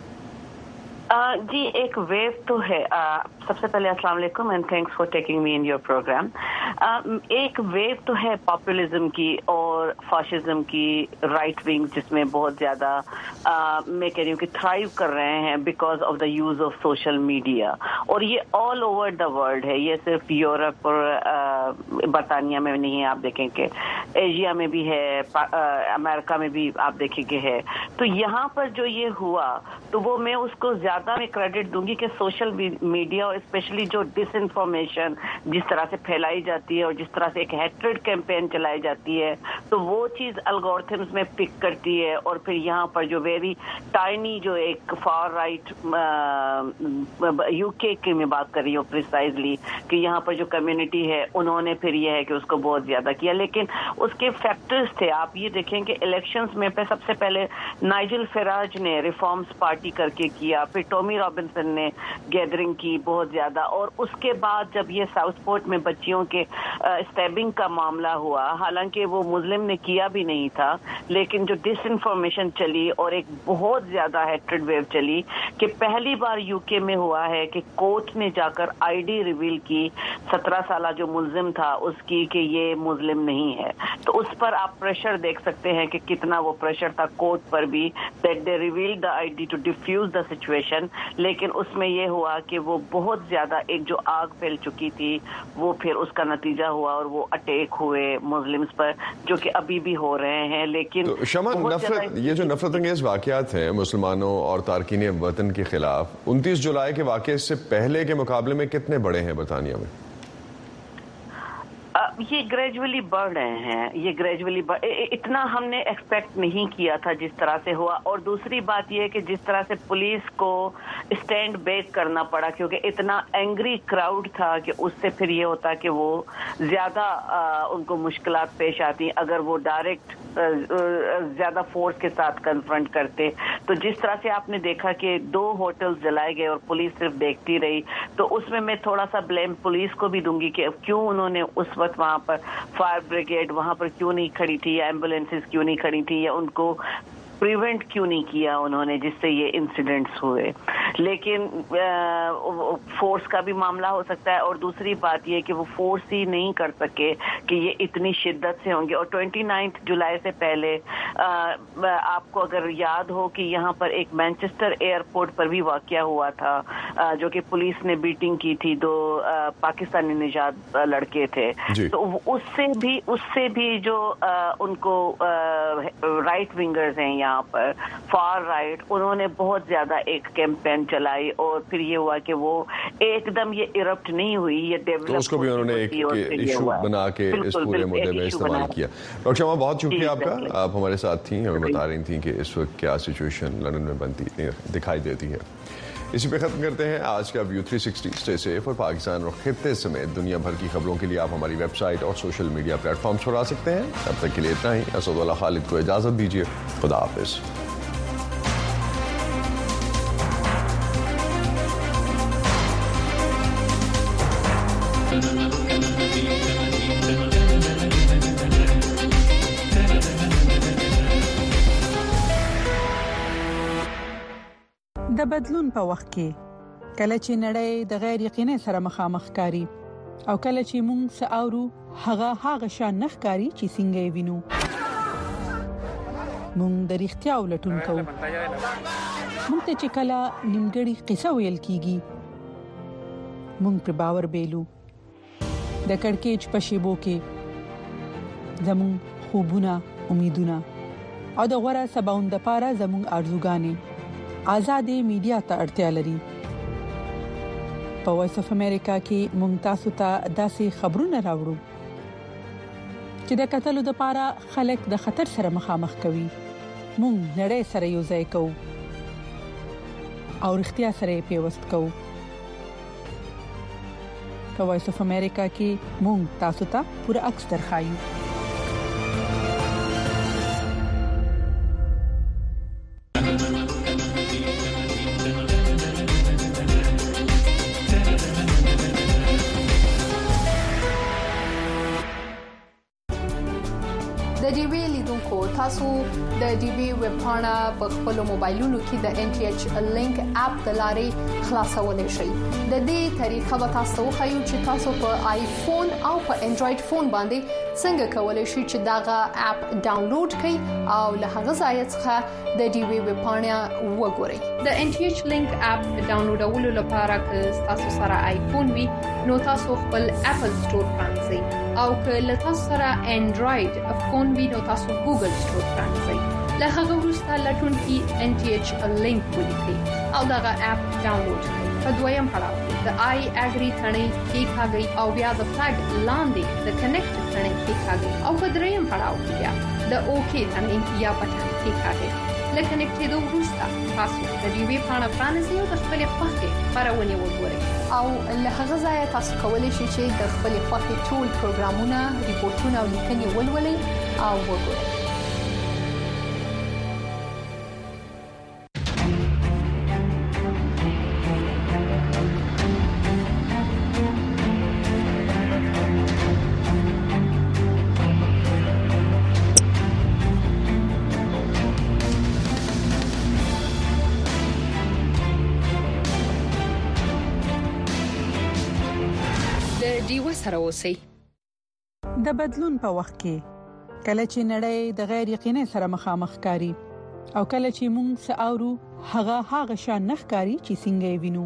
جی، ایک ویو تو ہے۔ سب سے پہلے السلام علیکم اینڈ تھینکس فار ٹیکنگ می ان یور پروگرام۔ ایک ویو تو ہے پاپولزم کی اور فاشزم کی، رائٹ ونگ، جس میں بہت زیادہ میں کہہ رہی ہوں کہ تھرائیو کر رہے ہیں بیکاز آف دا یوز آف سوشل میڈیا، اور یہ آل اوور دا ورلڈ ہے، یہ صرف یورپ اور برطانیہ میں نہیں ہے، آپ دیکھیں کہ ایشیا میں بھی ہے، امریکہ میں بھی آپ دیکھیں کہ ہے۔ تو یہاں پر جو یہ ہوا تو وہ میں اس کو زیادہ میں کریڈٹ دوں گی کہ سوشل میڈیا اور اسپیشلی جو ڈس انفارمیشن جس طرح سے پھیلائی جاتی ہے اور جس طرح سے ایک ہیٹریڈ کیمپین چلائی جاتی ہے، تو وہ چیز الگورتھمز میں پک کرتی ہے، اور پھر یہاں پر جو ویری ٹائنی جو ایک فار رائٹ یو کے کی میں بات کر رہی ہوں پریسائزلی، کہ یہاں پر جو کمیونٹی ہے انہوں نے پھر یہ ہے کہ اس کو بہت زیادہ کیا، لیکن اس کے فیکٹرز تھے۔ آپ یہ دیکھیں کہ الیکشنز میں پہ سب سے پہلے نائجل فراج نے ریفارمز پارٹی کر کے کیا، پھر ٹومی رابنسن نے گیدرنگ کی بہت زیادہ، اور اس کے بعد جب یہ ساؤتھ پورٹ میں بچیوں کے اسٹیبنگ کا معاملہ ہوا، حالانکہ وہ مسلم نے کیا بھی نہیں تھا، لیکن جو ڈس انفارمیشن چلی اور ایک بہت زیادہ ہیٹریڈ ویو چلی، کہ پہلی بار یو کے میں ہوا ہے کہ کورٹ نے جا کر آئی ڈی ریویل کی سترہ سالہ جو ملزم تھا اس کی، کہ یہ مسلم نہیں ہے۔ تو اس پر آپ پریشر دیکھ سکتے ہیں کہ کتنا وہ پریشر تھا کورٹ پر بھی، دیٹ دے ریویل دا آئی ڈی ٹو ڈیفیوز دا سچویشن، لیکن اس میں یہ ہوا کہ وہ بہت زیادہ ایک جو آگ پھیل چکی تھی، وہ پھر اس کا نتیجہ ہوا اور وہ اٹیک ہوئے مسلمز پر، جو کہ ابھی بھی ہو رہے ہیں۔ لیکن شمع، نفرت، یہ جو نفرت انگیز واقعات ہیں مسلمانوں اور تارکین وطن کے خلاف، انتیس جولائی کے واقعے سے پہلے کے مقابلے میں کتنے بڑے ہیں برطانیہ میں؟ یہ گریجولی بڑھ رہے ہیں، یہ گریجولی اتنا ہم نے ایکسپیکٹ نہیں کیا تھا جس طرح سے ہوا، اور دوسری بات یہ کہ جس طرح سے پولیس کو اسٹینڈ بیک کرنا پڑا، کیونکہ اتنا اینگری کراؤڈ تھا کہ اس سے پھر یہ ہوتا کہ وہ زیادہ ان کو مشکلات پیش آتی اگر وہ ڈائریکٹ زیادہ فورس کے ساتھ کنفرنٹ کرتے۔ تو جس طرح سے آپ نے دیکھا کہ دو ہوٹلز جلائے گئے اور پولیس صرف دیکھتی رہی، تو اس میں میں تھوڑا سا بلیم پولیس کو بھی دوں گی کہ کیوں انہوں نے اس وقت وہاں پر فائر بریگیڈ وہاں پر کیوں نہیں کھڑی تھی، یا ایمبولینسز کیوں نہیں کھڑی تھی، یا ان کو پریونٹ کیوں نہیں کیا انہوں نے، جس سے یہ انسیڈنٹس ہوئے۔ لیکن فورس کا بھی معاملہ ہو سکتا ہے، اور دوسری بات یہ کہ وہ فورس ہی نہیں کر سکے کہ یہ اتنی شدت سے ہوں گے۔ اور ٹوئنٹی نائنتھ جولائی سے پہلے آپ کو اگر یاد ہو کہ یہاں پر ایک مینچسٹر ایئرپورٹ پر بھی واقعہ ہوا تھا، جو کہ پولیس نے بیٹنگ کی تھی، دو پاکستانی نژاد لڑکے تھے، جی۔ تو اس سے بھی اس سے بھی جو ان کو رائٹ ونگرز ہیں یہاں پر، فار رائٹ، انہوں نے بہت زیادہ ایک کیمپین چلائی، اور پھر یہ ہوا کہ وہ ایک دم یہ ایرپٹ نہیں ہوئی، یہ ڈیولپ، اس کو بھی انہوں نے ایک ایشو بنا کے اس پورے مدعے میں استعمال کیا۔ ڈاکٹر شمع، بہت شکریہ آپ کا، آپ ہمارے ساتھ تھیں، ہمیں بتا رہی تھیں کہ اس وقت کیا سچویشن لندن میں بنتی دکھائی دیتی ہے۔ اسی پہ ختم کرتے ہیں آج کا ویو تھری سکسٹی۔ اسٹے سیف، اور پاکستان اور خطے سمیت دنیا بھر کی خبروں کے لیے آپ ہماری ویب سائٹ اور سوشل میڈیا پلیٹ فارمز پر آ سکتے ہیں۔ اب تک کے لیے اتنا ہی۔ اسد اللہ خالد کو اجازت دیجیے، خدا حافظ۔ د بدلون په وخت کې کله چې نړۍ د غیر یقیني سره مخامخ کاری او کله چې موږ ساورو هغه هغه شان نخکاری چې څنګه یې وینو موږ د اړتیا ولټون کوو موږ ته چې کله نیمګړی قصه ویل کیږي موږ پر باور بیلو د کڑکېچ په شیبو کې زموږ خوبونه امیدونه او د غوړه سباوند لپاره زموږ ارزوګانې آزادې میډیا ته اړتیا لري په وایس اف امریکا کې موږ تاسو ته داسې خبرونه راوړو چې د قتل لپاره خلک د خطر سره مخامخ کوي موږ نړۍ سره یو ځای کوو او اړتیا سره پیوست کوو په وایس اف امریکا کې موږ تاسو ته پوره عکس درخایو تاسو د ډي وی ویب پاڼه په خپل موبایلونو کې د ان ټي ایچ لینک اپ د لارې خلاصولای شئ د دې طریقه به تاسو خو چې تاسو په آیفون او په انډراید فون باندې څنګه کولای شئ چې داغه اپ ډاونلوډ کړئ او له هغه ځای څخه د ډي وی ویب پاڼه وګورئ د ان ټي ایچ لینک اپ ډاونلوډولو لپاره که تاسو سره آیفون وي نو تاسو خپل اپل سٹور پرانځئ او که له تاسو سره انډراید فون وي نو تاسو ګوګل سٹور پرانځئ له هغه وروسته لټون کې ان ټي ایچ لینک ولیکئ او دغه اپ ډاونلوډ کړئ په دویم پړاو د آی اګری ثنې کې ښاګي او بیا د فلګ لاندې د کنیکټ ثنې کې ښاګي او په دریم پړاو کې بیا د اوکې ثنې یا بټن کې ښاګي لکه نکټېدو وروسته تاسو د دې وی پاڼه پرانیزئ او د خپل خوښې خبرونه وګورئ او له هغه ځای تاسو کولی شئ چې د خپل خوښې ټول پروګرامونه ریپورتونه او لیکنې ولولئ او وګورئ سره اوسئ د بدلون په وخت کې کله چې نړۍ د غیر یقیني سره مخامخ کاری او کله چې موږ ساورو هغه هغه شان نخکاری چې څنګه یې وینو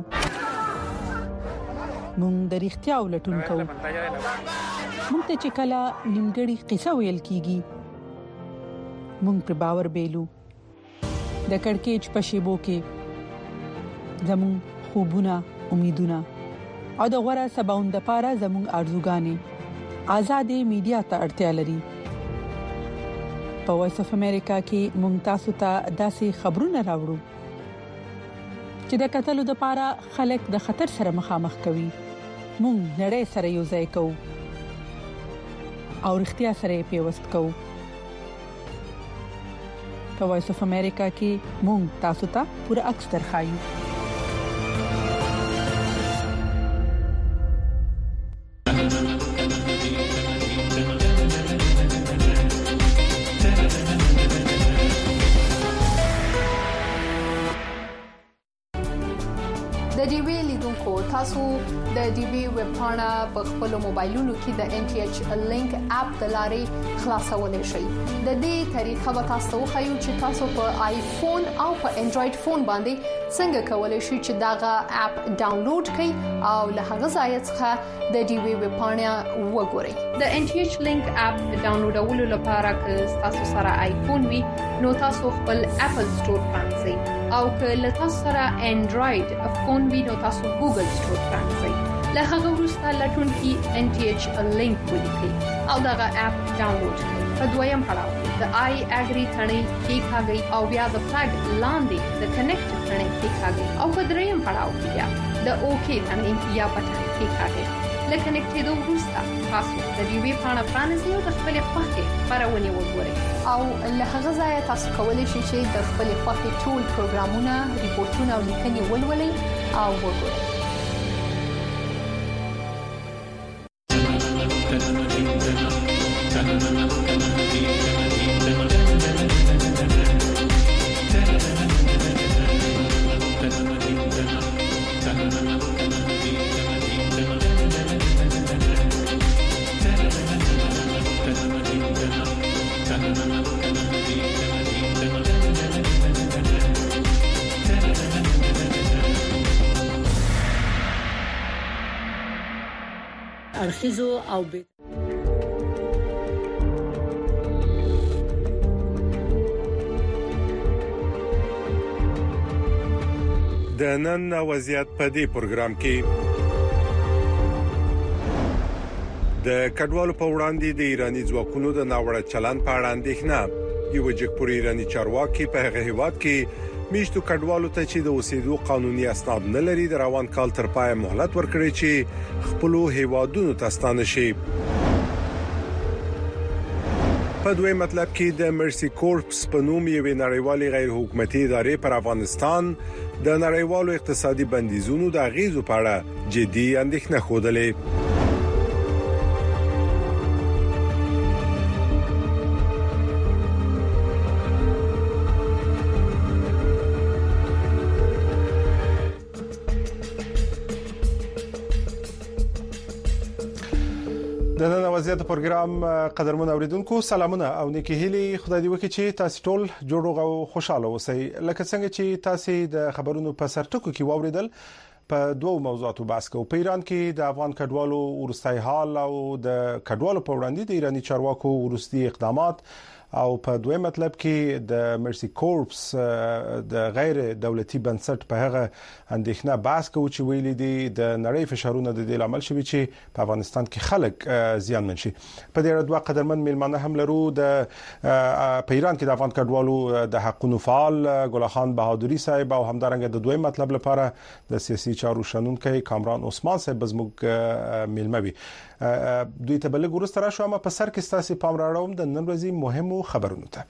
موږ د اړتیا ولټون کوو موږ ته چې کله نیمګړی قصه ویل کیږي موږ پر باور بیلو د کڑکېچ په شیبو کې زموږ خوبونه امیدونه او د غوړه سباوند لپاره زموږ ارزوګانې آزادې میډیا ته اړتیا لري په وایس اف امریکا کې موږ تاسو ته داسې خبرونه راوړو چې د قتل لپاره خلک د خطر سره مخامخ کوي موږ نړۍ سره یو ځای کوو او اړتیا سره پیوست کوو په وایس اف امریکا کې موږ تاسو ته پوره عکس درخایو تاسو د ډي وی ویب پاڼه په خپل موبایلونو کې د ان ټي ایچ لینک اپ د لارې خلاصولای شئ د دې طریقه به تاسو خو چې تاسو په آیفون او په انډراید فون باندې څنګه کولای شئ چې داغه اپ ډاونلوډ کړئ او له هغه ځای څخه د ډي وی ویب پاڼه وګورئ د ان ټي ایچ لینک اپ ډاونلوډولو لپاره که تاسو سره آیفون وي نو تاسو خپل اپل سٹور پرانځئ او که له تاسو سره انډراید فون وي نو تاسو ګوګل سٹور پرانځئ له هغه وروسته لټون کې ان ټي ایچ لینک ولیکئ او دغه اپ ډاونلوډ کړئ په دویم پړاو د آی اګری ثنې کې ښاګي او بیا د فلګ لاندې د کنیکټ ثنې کې ښاګي او په دریم پړاو کې بیا د اوکې ثنې یا بټن کې ښاګي لکه نکټېدو وروسته تاسو د دې وی پاڼه پرانیزئ او د خپل خوښې خبرونه وګورئ او له هغه ځای تاسو کولی شئ چې د خپل خوښې ټول پروګرامونه ریپورتونه او لیکنې ولولئ او وګورئ ارخیزو او به د نن وضعیت په دې پروګرام کې د کډوالو په وړاندې د ایرانی ځواکونو د ناوړه چلند په اړه اندېښنه یو جګپور ایرانی چارواکي په هغه هیواد کې میشتو کډوالو ته چې د اوسېدو قانوني اسناد نه لري د روان کال تر پای مهلت ورکړي چې خپل هیوادونو ته ستانه شي. په دوی مطلب کې د مرسي کورپس په نوم یو نړیوالي غیر حکومتي ادارې پر افغانستان د نړیوالو اقتصادي بندیزونو د غیزو په اړه جدي اندېښنه خوده. د نن وضعیت پروګرام قدرمن اوریدونکو سلامونه او نیکی هیلي خدای دې وکړي چې تاسو ټول جوړ او خوشاله اوسئ. لکه څنګه چې تاسو د خبرونو په سرټکو کې واوریدل په دوه موضوعاتو بحث کوو. په ایران کې د افغان کډوالو ورستای حال او د کډوالو په وړاندې د ایرانی چارواکو ورستي اقدامات او په دوی مطلب کې د مرسي کورپس د غیر دولتي بنسټ په هغه اندېښنه بحث کوي چې ویلي دي د نړۍ فشارونه د دې عمل شوی چې په افغانستان کې خلک زیان منشي. په دې اړه دوه قدرمن میلمانه هم لرو. د په ایران کې د افغان کډوالو د حقوقو فعال ګل خان بهادری صاحب او همدارنګه د دوی مطلب لپاره د سیاسي چارو شنونکي کامران عثمان صاحب زموږ میلموي. دوی ته بلګ ورسته را شو ما په سر کې ستاسو پام راړوم د نن ورځې مهمو خبرونو ته.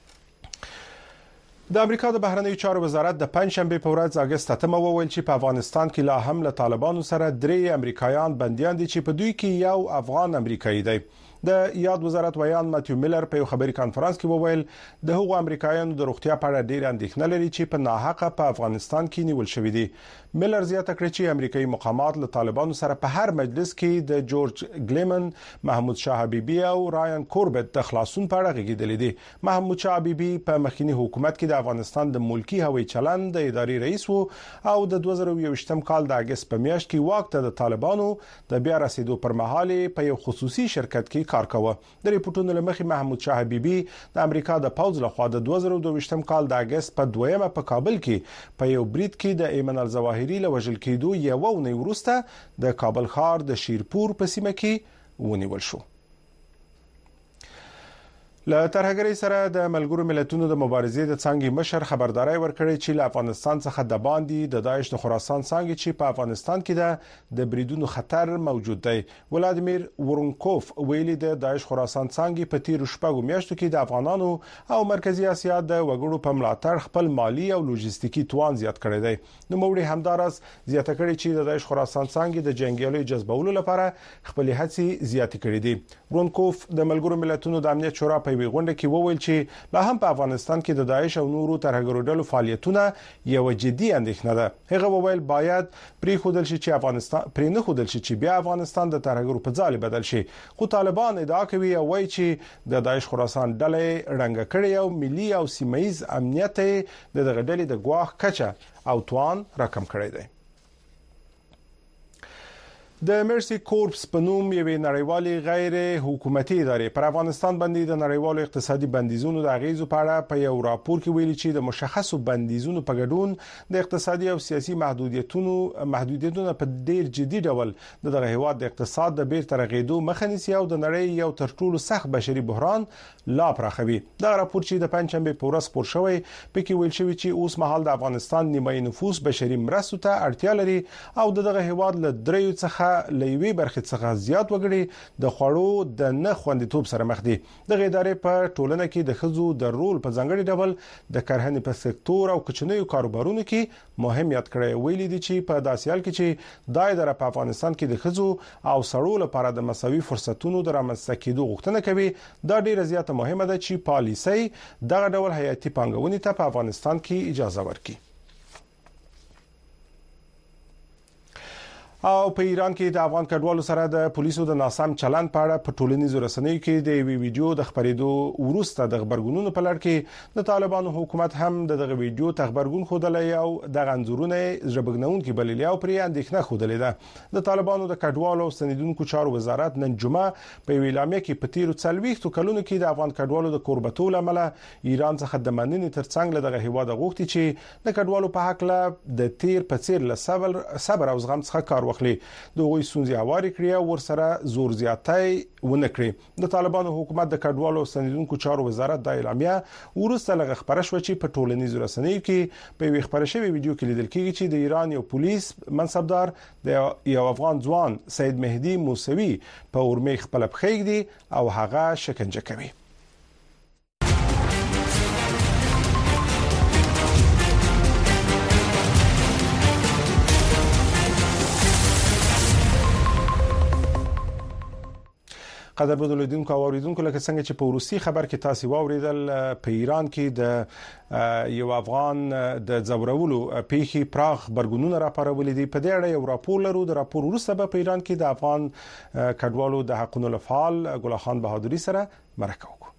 د امریکا د بهرنیو چارو وزارت د پنځشنبه په ورځ اگست اتمه وویل چې په افغانستان کې لا هم له طالبانو سره درې امریکایان بنديان دي چې په دوی کې یو افغان امریکایي دی. د یاد وزارت ویان ماتیو میلر په یو خبري کانفرنس کې وویل د هغو امریکایانو د روغتیا په اړه ډېر اندېښنه لري چې په ناحقه په افغانستان کې نیول شوی دي. میلر زیاته کړې چې امریکایي مقامات له طالبانو سره په هر مجلس کې د جورج گلیمن، محمود شاه حبیبي او رایان کوربت د خلاصون په اړه غږیدل دي. محمود شاه حبیبي په مخکنی حکومت کې د افغانستان د ملکی هوایي چلند د ادارې رئیس وو او د دوه زره یوویشتم کال د اگست په میاشت کې واک ته د طالبانو د بیا رسیدو پر مهال په یو خصوصي شرکت کې کار کاوه. د ریپورتونو لمخې محمود شاه حبیبي د امریکا د پوځ لخوا د دوه زره دوه کال د اگست په دویمه په کابل کې په یو برید کې د ایمن الظواهری لوجل کېدو یو ونې وروسته د کابل ښار د شیرپور په سیمه کې ونیول شو. له ترهګرۍ سره د ملګرو ملتونو د مبارزې د څنګه مشر خبرداري ورکړي چې له افغانستان څخه د باندې د داعش د خراسان څنګه چې په افغانستان کې د د بریدونو خطر موجود دی. ولادیمیر ورونکوف ویلي د داعش خراسان څنګه په تیر شپږو میاشتو کې د افغانانو او مرکزی اسیا د وګړو په ملاتړ خپل مالی او لوجستیکي توان زیات کړی دی. نو موږ همدارس زیاته کړی چې د داعش خراسان څنګه د جنگیالو جذبولو لپاره خپل هڅې زیات کړې دي. ورونکوف د ملګرو ملتونو د امنیت شورا په وی غونډه کې وویل چې لا هم په افغانستان کې د داعش او نورو ترهګرو ډلو فعالیتونه یو جدي اندېښنه ده. هغه وویل باید پری خودل شي چې افغانستان پری نه خودل شي چې بیا افغانستان د ترهګرو په ځای بدل شي. خو طالبان ادعا کوي او وایي چې د داعش خراسان ډلې رنګ کړي او ملي او سیمایي امنیت د دغه ډلې د ګواښ کچه او توان راکم کړی دی. د مرسي کورپس په نوم یوې نړیوالي غیر حکومتي ادارې پر افغانستان باندې د نړیوالو اقتصادي بندیزونو د غیزو په اړه په یو راپور کې ویلي چې د مشخصو بندیزونو په ګډون د اقتصادي او سیاسي محدودیتونو محدودیتونو په ډیر جدي ډول دغه هیواد د اقتصاد د بیرته رغیدو مخه نیسي او د نړۍ یو تر ټولو سخت بشري بحران لا پراخوي. دا راپور چې د پنځشنبه په ورځ خپور شوی پکې ویل شوی چې اوس مهال د افغانستان نیمه نفوس بشري مرستو ته اړتیا لري او دغه هیواد له دریو څخه لوی برخه څخه زیات وګړي د خوړو د نه خوندیتوب سره مخ دي. دغه ادارې په ټولنه کې د خزو د رول په ځانګړي ډول د کرهنې په سکتور او کوچنیو کاروبارونو کې مهم یاد کړی. ویلي دي چې په داسې حال کې چې د ادارې په افغانستان کې د خزو او سړو لپاره د مساوي فرصتونو د رامنځته کېدو غوښتنه کوي. دا ډیره زیاته مهمه ده چې پالیسي دغه ډول حیاتي پانګونې ته په افغانستان کې اجازه ورکړي. او په ایران کې د افغان کډوالو سره د پولیسو د ناسم چلند په اړه په ټولنیزو رسنیو کې د وی ویډیو د خبرېدو وروسته د خبرګونونو په لړ کې د طالبانو حکومت هم دغه ویډیو تخبرګون خوده او د غنزورونه ژبګنون کې بللی او پرې اندېښنه خوده ده د طالبانو د کډوالو سندونکو چارو وزارت نن جمعه په ویلامه کې په تیرو څلويختو کلونو کې د افغان کډوالو د کوربتو لامل ایران څخه د مننې ترڅنګ دغه هیواد غوښتي چې د کډوالو په حق له د تیر په څیر له صبر صبر او زغم څخه کار واخلي دوی سونځي اواري کړی او ورسره زور زیاتای ونه کړی د طالبانو حکومت د کډوالو سندونکو چارو وزارت د اعلامیه ورسته لغه خبره شو چې په ټولنیزو رسنیو کې په وی خبره شوی ویډیو کې لیدل کېږي چې د ایران یو پولیس منصبدار د یو افغان ځوان سید مهدی موسوي په اورمه خپل بخښګدي او هغه شکنجه کوي. قدر بدولیدونکو او اوریدونکو لکه څنګه چې په روسي خبر کې تاسو واوریدل په ایران کې د یو افغان د زورولو پیخي پراخ برګونونه راپارولې دي په دې اړه یو راپور لرو د راپور وروسته په ایران کې د افغان کډوالو د حقوقو لفعال ګل خان بهادری سره مرکه وکړو.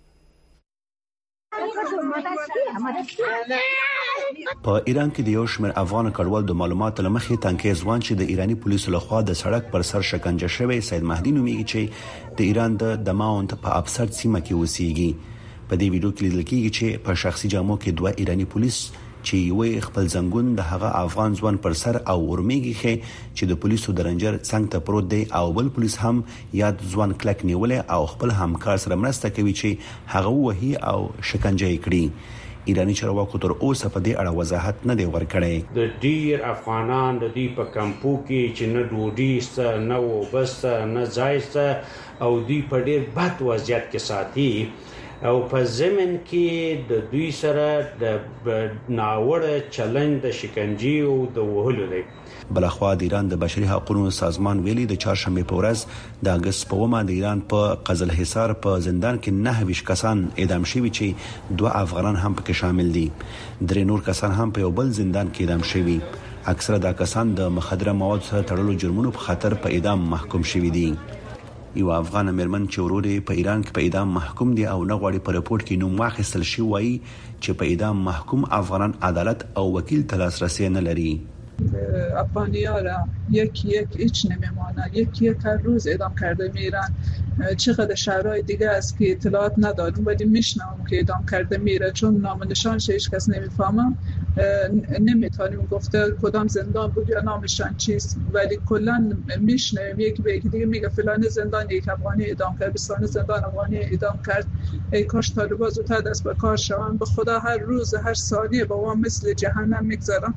په ایران کې د یو شمېر افغان کډوال د معلوماتو لمخې تنکي ځوان چې د ایرانی پولیسو لخوا د سړک پر سر شکنجه شوی سید مهدی نومیږي چې د ایران د دماوند په ابسرد سیمه کې اوسېږي. په دې ویډیو کې لیدل کېږي چې په شخصي جامو کې دوه ایرانی پولیس چې یو خپل زنګون د هغه افغان ځوان پر سر او ورمیږي چې د پولیسو درنجر څنګه ته پروت دی او بل پولیس هم یاد ځوان کلک نیولې او خپل همکار سره مرسته کوي چې هغه وਹੀ او شکنجه کړي. ایرانی چارواکو تر اوسه په دې اړه وضاحت نه دی ورکړی. د ډیر افغانان د دې په کمپو کې چې نه ډوډۍ ست نه وبست نه ځایسته او دوی په ډیر بد وضعیت کې ساتي او په زمن کې د دوی سره د ناوړه چلند د شکنجې او د وهلو دی. بلخوا د ایران د بشري حقوقو سازمان ویلي د چهارشنبه په ورځ د اگست په ومه د ایران په قزل حصار په زندان کې نه ویش کسان اعدام شوي چې دوه افغانان هم پکې شامل دي. درې نور کسان هم په یو بل زندان کې اعدام شوي. اکثره دا کسان د مخدره مواد سره تړلو جرمونو په خاطر په اعدام محکوم شوي دي. یو افغان امرمن چې ورور په ایران کې په اعدام محکوم دي او نه غواړي په رپورت کې نوم واخیستل شي وایي چې په اعدام محکوم افغانان عدالت او وکیل ته لاسرسی نه لري. افغانی‌ها را یکی یک هیچ نمیمانند یکی یک هر روز اعدام کرده میرن. چقدر شهرهای دیگه است که اطلاعات ندارم ولی میشنوم که اعدام کرده میره چون نام نشانش هیچ کس نمیفهمم نمیتونیم گفته کدام زندان بود یا نامشان چیست ولی کلا میشنویم یکی به یکی دیگه میگه فلان زندان یک افغانی اعدام کرد بسان زندان افغانی اعدام کرد. ای کاش طالبان زودتر دست به کار شوند. به خدا هر روز هر ثانیه با ما مثل جهنم میگذرم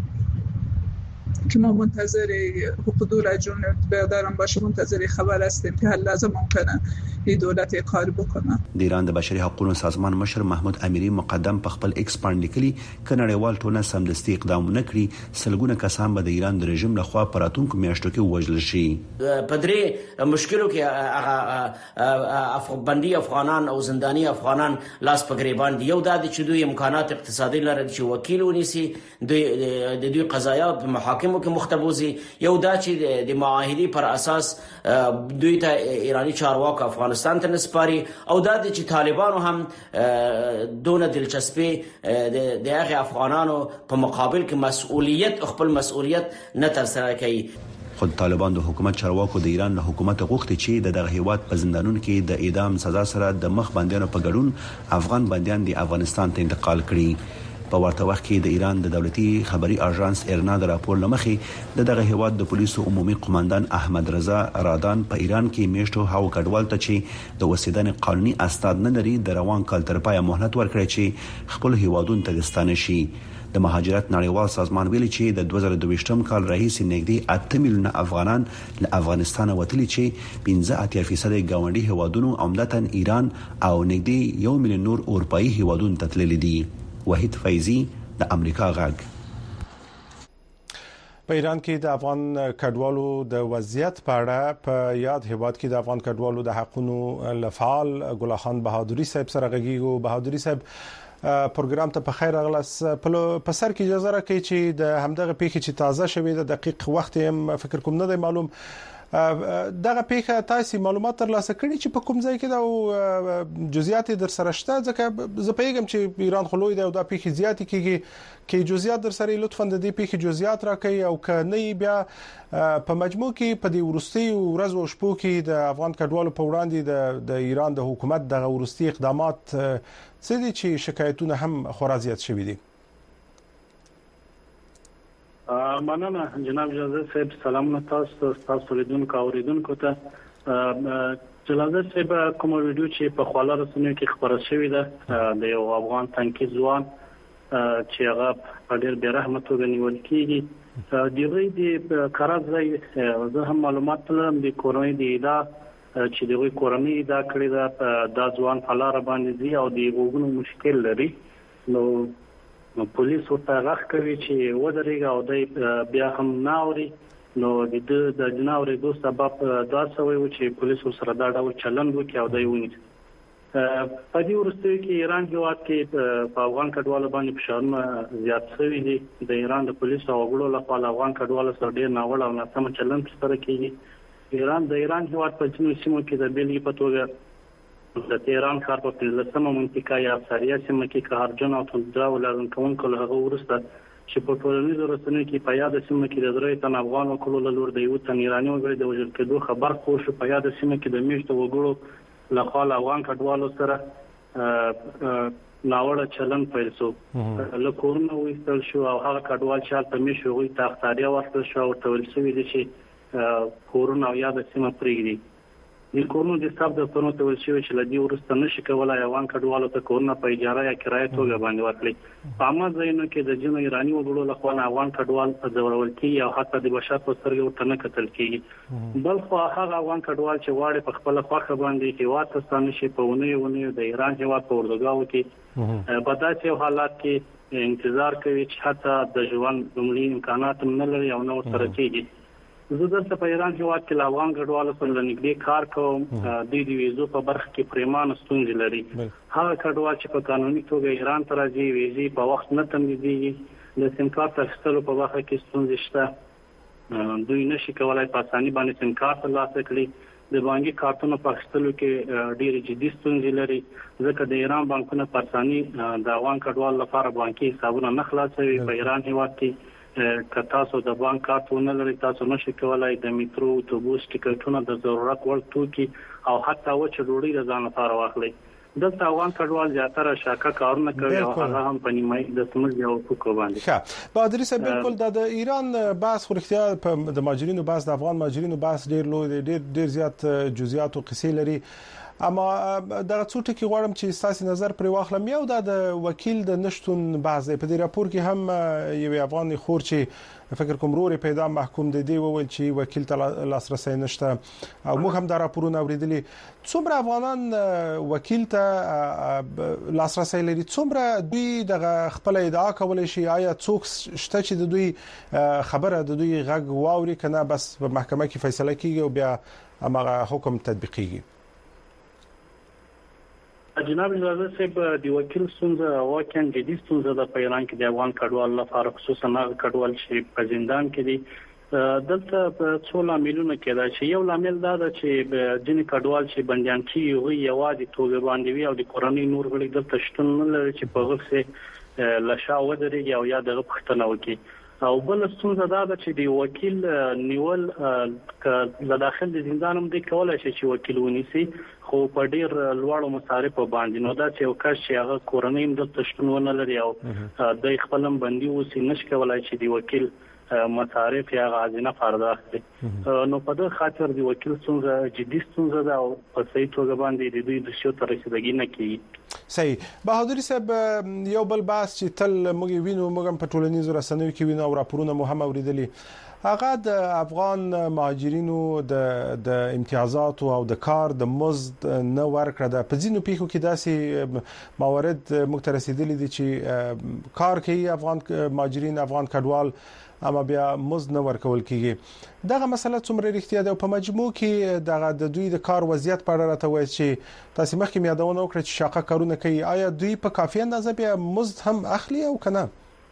که ما منتظر حضور جمهوری برادران باشه منتظر خبر هستیم که هر لحظه ممکنه این دولت کار بکنه. د ایران د بشري حقوقو سازمان مشر محمود امیری مقدم په خپل ایکس باندې لیکلي کنړیوال ټونه سمدستي اقدام نه کړی سلګونه کسان به د ایران د رژیم لخوا پراتونکو میاشتو کې وژل شي. پدری مشکلو کې هغه بندي افغانان او زنداني افغانان لاس په گریبان دی. یو د چې دوی امکانات اقتصادي لري چې وکیل ونیسي د دوی قضایا په محاکمو کې مختبوزي. یو دا چې د معاهدي پر اساس دوی ته ایرانی چارواکو افغانستان ته نسپاري او دا چې طالبانو هم دونه دلچسپي د هغه افغانانو په مقابل کې مسؤلیت خپل مسؤلیت نه تر سره کوي. خود طالبان د حکومت چارواکو د ایران له حکومت غوښتي چې د دغه هیواد په زندانونو کې د اعدام سزا سره د مخ بندیانو په ګډون افغان بندیان د افغانستان ته انتقال کړي. په ورته وخت کې د ایران د دولتي خبري اژانس ایرنا د راپور لمخې د دغه هیواد د پولیسو عمومي قومندان احمد رضا رادان په ایران کې میشتو هاو کډوال ته چې د وسیدن قانوني اسناد نه لري د روان کال تر پای مهلت ورکړي چې خپل هیوادون ته ستانه شي. د مهاجرت نړیوال سازمان ویلي چې د دوه زره دوه کال رئیس نګدي اته میلیونه افغانان له افغانستان وتلي چې پنځه اتیا فیصد ګاونډي هیوادونو عمدتاً ایران او نګدي یو میلیون نور اروپאי هیوادون ته تللي دي. وحید فیضی د امریکا غاګ. په ایران کې د افغان کډوالو د وضعیت په اړه په یاد هیواد کې د افغان کډوالو د حقوقو لفعال ګل خان بهادری صاحب سره غږیږو. بهادری صاحب پروګرام ته په خیر اغلاس په سر کې اجازه راکړئ چې د همدغه پیښې چې تازه شوې د دقیق وخت هم فکر کوم نه دی معلوم دغه پیښه تاسو معلومات ترلاسه کړي چې په کوم ځای کې دا جزئیات در سره شته ځکه زه پیغام چې ایران خلوی دی او دا پیښه زیات کیږي کې جزئیات در سره لطفا د دې پیښه جزئیات راکړي او کني بیا په مجموع کې په دې ورستي ورځ او شپو کې د افغان کډوالو په وړاندې د د ایران د حکومت د ورستي اقدامات څه دي چې شکایتونه هم خورا زیات شوي دي مننه جناب اجازه صاحب سلام تاسو تاسو لیدونکو اوریدونکو ته جلازه صاحب کوم ویډیو چې په خواله رسنیو کې خبره شوې ده د یو افغان تنکي ځوان چې هغه په ډېر بې رحمه توګه نیول کېږي د دوی د قرار ځای زه هم معلومات لرم د کورنۍ د ادا چې د کورنۍ ادا کړې ده د ځوان په لار باندې دي او د وګونو مشکل لري نو نو پولیس ورته غږ کوي چې ودرېږي او د بیا هم ناوري نو د د جناوري دوه سبب دا سوي و چې پولیس سره دا ډول چلند وکړي او دا یونی په دې ورسته کې ایران هیواد کې په افغان کډوالو باندې فشارونه زیات شوي دي د ایران د پولیس او غړو لخوا افغان کډوالو سره ډېر ناوړه او ناسم چلند سره کیږي ایران د ایران هیواد په ځینو سیمو کې د بیلګې په توګه د تهران ښار په پنځلسمه منطقه یا افسریه سیمه کې قهرجن او تندرا ولرن کوونکو له هغه ورسته چې په ټولنیزو رسنیو کې په یاد سیمه کې د درې تن افغان وکړو له لور د یو تن ایرانی وګړي د وژل کېدو خبر خور شو په یاد سیمه کې د میشته وګړو له خوا افغان کډوالو سره ناوړه چلن پیل شو له کورونو وستل شو او هغه کډوال چې په میشو غوي تاختاریا ورته شو او تول شوی دي چې کورونه او یاد سیمه پرېږدي د کورونو د حساب د پرونو ته ورشي چې لدی ورسته نشي کولای افغان کډوالو ته کورونه په اجاره یا کرایه توګه باندې ورکړي په عامه ځایونو کې د جنو ایرانی وګړو له خوا افغان کډوال په ځورول کې او حتی د بشر په سترګو ورته نه کتل کیږي بل خو هغه افغان کډوال چې واړي په خپل خوخه باندې هیواد ته ستانه شي په ونه ونه د ایران هیواد په اردوګاو کې په داسې حالات کې انتظار کوي چې حتی د ژوند لومړي امکانات نه لري او نو سره کېږي زه دلته په ایران هیواد کې افغان کډوالو سره نږدې کار کوم د دې ویزو په برخه کې پریمان ستونزې لري هغه کډوال چې په قانوني توګه ایران ته راځي ویزې په وخت نه تمدیدي د سیم کارت اخیستلو په برخه کې ستونزې شته دوی نشي کولای په اساني باندې سیم کارت ترلاسه کړي د بانکي کارتونو په اخیستلو کې ډېر جدي ستونزې لري ځکه د ایران بانکونه په اساني د افغان کډوال لپاره بانکي حسابونه نه خلاصوي په ایران هیواد کې که تاسو د بانک کارت ونه لرئ تاسو نشئ کولای د میټرو اتوبوس ټیکټونه د ضرورت وړ توکي او حتی وچ ډوډۍ د ځان لپاره واخلئ دلته افغان کډوال زیاتره شاکه کارونه کوي او هغه هم په نیمایي د سمج یو حقوق باندې ښه بهادري صاحب بالکل د ایران بحث خو اختیار په د ماجرینو بحث د افغان ماجرینو بحث ډیر لوی ډیر ډیر زیات جزئیات او قصې لري اما دغه څو ټکي غواړم چې تاسو نظر پر واخلم یو د وکیل د نشټون بعض په دې راپور کې هم یو افغان خور چې فکر کوم روري پیدا محکوم دي دی وویل چې وکیل ته لاسرسي نشته او موږ هم دا راپورونه اوریدلي څومره افغانان وکیل ته لاسرسي لري څومره دوی دغه خپل ادعا کولای شي آیا څوک شته چې د دوی خبره د دوی غږ واوري کنه بس په محکمه کې فیصله کیږي او بیا هغه حکم تطبیقیږي جناب اجازه صاحب د وکیل ستونزه واقعا جدي ستونزه د پیران کې د افغان کډوال لپاره خصوصا هغه کډوال چې په زندان کې دي دلته په څو لاملونو کې دا چې یو لامل دا ده چې ځینې کډوال چې بنديان کیږي یوازې توګه باندې وي او د کورنۍ نور غړي دلته شتون نه لري چې په غوښه لشا ودرېږي او یا دغه پښتنه وکړي او بل ستونزه دا ده چې د وکیل نیول ک له داخل د زندان هم د کولای شي چې وکیل ونیسي خو په ډیر لوړو مصارفو باندې نو دا چې یو کس چې هغه کورنۍ هم د تشتون ونه لري او د خپلم بندي اوسې نشي کولای چې د وکیل مصارف یا غازینه پرداخت کړي نو په دغه خاطر د وکیل څنګه جدي ستونزه ده او په صحیح توګه باندې د دوی د شو تر رسیدګي نه کوي صحیح بهادري صاحب یو بل بحث چې تل موږ وینو موږ په ټولنیزو رسنیو کې وینو او راپورونه مو هم اوریدلي هغه د افغان مهاجرینو د د امتیازات او د کار د مزد نه ورکړه د پځینو پیښو کې داسې موارد مخ ته رسیدلي دي چې کار کوي افغان مهاجرین افغان کډوال اما بیا مزد نه ورکول کیږي دغه مسله څومره اړتیا ده په مجموع کې دغه د دوی د کار وضعیت په اړه راته وایي چې تاسو مخکې یادونه وکړه چې شاقه کارونه کوي آیا دوی په کافي اندازه بیا مزد هم اخلي او کنه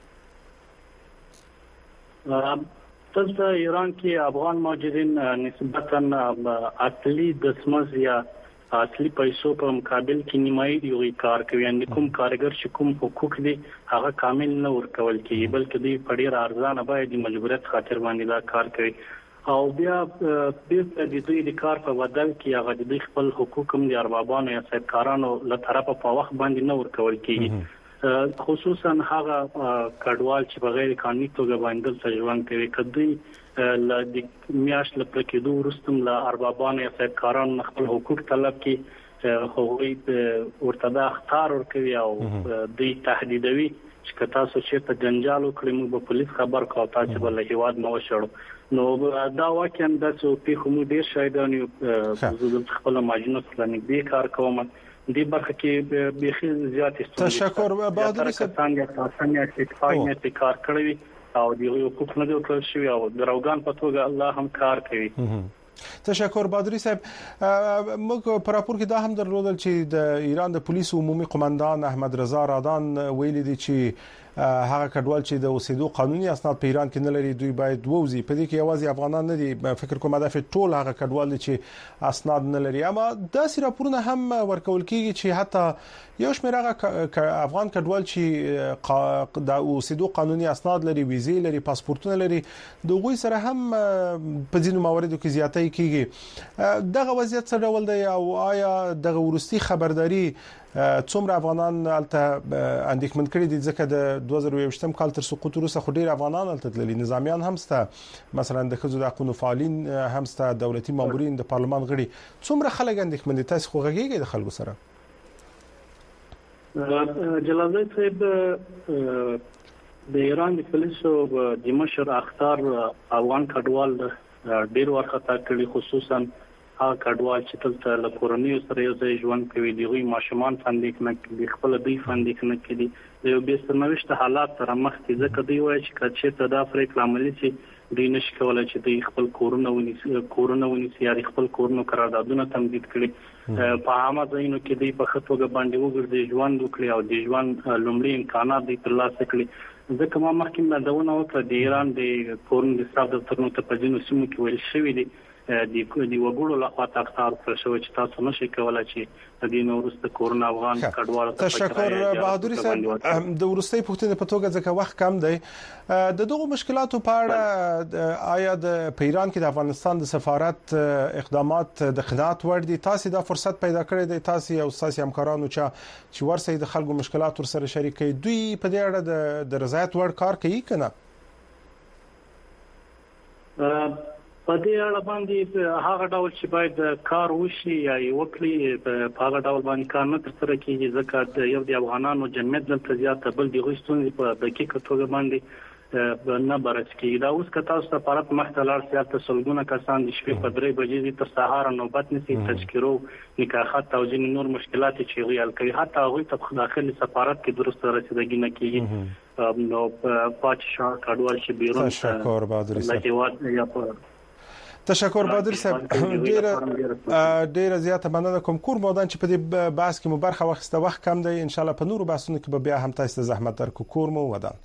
تاسو ایران کې افغان مهاجرین نسبتاً اصلي دسمز یا اصلي پیسو په مقابل کې نیمایي دی کار کوي ان کوم کارګر چې کوم حقوق دي هغه کامل نه ورکول کیږي بلکې دوی په ډیر ارزانه باید د مجبوریت خاطر باندې دا کار کوي او بیا بیرته د دوی د کار په بدل کې هغه د خپل حقوق هم د اربابانو یا صاحبکارانو له طرفه په وخت باندې نه ورکول کیږي خصوصا هغه کډوال چې بغیر قانوني توګه باندې ژوند کوي کدی ل د میاش ل پرکېدو ورستم ل اربابانو یا صاحبکارانو خپل حقوق طلب کی هغوی ورته د اختیار ورکوي او د تهدیدوي چې تاسو چې په جنجال وکړئ موږ به پولیس خبر کوو تاسو به له هیواد نه وشړو نو دا واقعا د څو په کوم ډیر شایدان یو خپل ماجنو سره نږدې کار کوم دی برخه کې بيخي زیات استفاده تشکر بهادر صاحب څنګه تاسو نه اتفاق نه کار کړی او د حقوق نه ورکړل شوی او دروغان په توګه الله هم کار کوي تشکر بهادری صاحب موږ په راپور کې دا هم درلودل چې د ایران د پولیسو عمومي قومندان احمد رضا رادان ویلي دي چې هغه کډوال چې د اوسېدو قانوني اسناد په ایران کې نه لري دوی باید ووزي په دې کې یوازې افغانان نه دي فکر کوم هدف ټول هغه کډوال چې اسناد نه لري اما داسې راپورونه هم ورکول کیږي چې حتی یو شمېر هغه افغان کډوال چې د اوسېدو قانوني اسناد لري ویزې لري پاسپورتونه لري دغه سره هم په ځینو مواردو کې زیاتې کیږي دغه وضعیت څه ډول دی او آیا دغه ورستي خبرداري څومره افغانان الته اندېښمن کړي دي ځکه د دوه زره یوویشتم کال تر سقوط وروسته خو ډیر افغانان الته تللي نظامیان هم سته مثلا د خزو د قانون فعالین هم سته دولتي مامورین د پارلمان غړي څومره خلک اندېښمن دي تاسو خو غږیږئ د خلکو سره جلال صاحب د ایران د پولیسو د مشر اختار افغان کډوال ډیر ورخطا کړي خصوصا هغه کډوال چې تلته له کورنۍ سره یو ځای ژوند کوي دغه ماشومان فندق نه کوي خپل دوی فندق نه کوي د یو بیسنويشت حالات سره مخ کې ځکه دوی وایي چې کچې ته د افریقا عملی چې دوی نشي کولای چې دوی خپل کورونه ونی کورونه ونی سیاري خپل کورونه قراردادونه تمدید کړي په عامه ځایونو کې دوی په خطوګه باندې وګرځي ژوند وکړي او د ژوند لومړی امکانات دوی ترلاسه کړي ځکه ما مخکې مدونه وکړه د ایران د کورن د صاحب دفترونو ته په جنو سیمو کې ویل شوی دی د دی وګړو لخوا تاکار پر شوی چې تاسو نشئ کولای چې د دې نورسته کورن افغان کډوال ته تشکر بهادری صاحب د ورستۍ پښتنې په توګه ځکه وخت کم دی د دغه مشکلاتو په اړه آیا د پیران کې د افغانستان د سفارت اقدامات د خدمات ور دي تاسو د فرصت پیدا کړی دی تاسو او ساسي همکارانو چې ورسې د خلکو مشکلات ور سره شریکي دوی په دې اړه د رضایت ور کار کوي کنه په دې اړه باندې هغه ډول چې باید کار وشي یا وکړي په هغه ډول باندې کار نه تر سره کیږي ځکه د یو د افغانانو جمعیت دلته زیات بل د غوښتنې په دقیقه توګه باندې نه برس کیږي دا اوس که تاسو سفارت محتلار سیاست سلګونه کسان د شپې په درې بجې تر سهار نوبت نسی تذکرو نکاحات او ځینې نور مشکلات چې غوښتل کوي حتی هغه ته داخلي سفارت کې درست رسیدګي نه کیږي نو پاتې شو کډوال چې بیرون تشکر بهادر صاحب یا په تشکر بهادر صاحب ډیره ډیره زیاته مننه کوم کور مودان چې په دې بحث کې مو برخه واخیسته وخت کم دی ان شاء الله په نورو بحثونو کې به بیا هم تاسو ته زحمت درکو کور مو ودان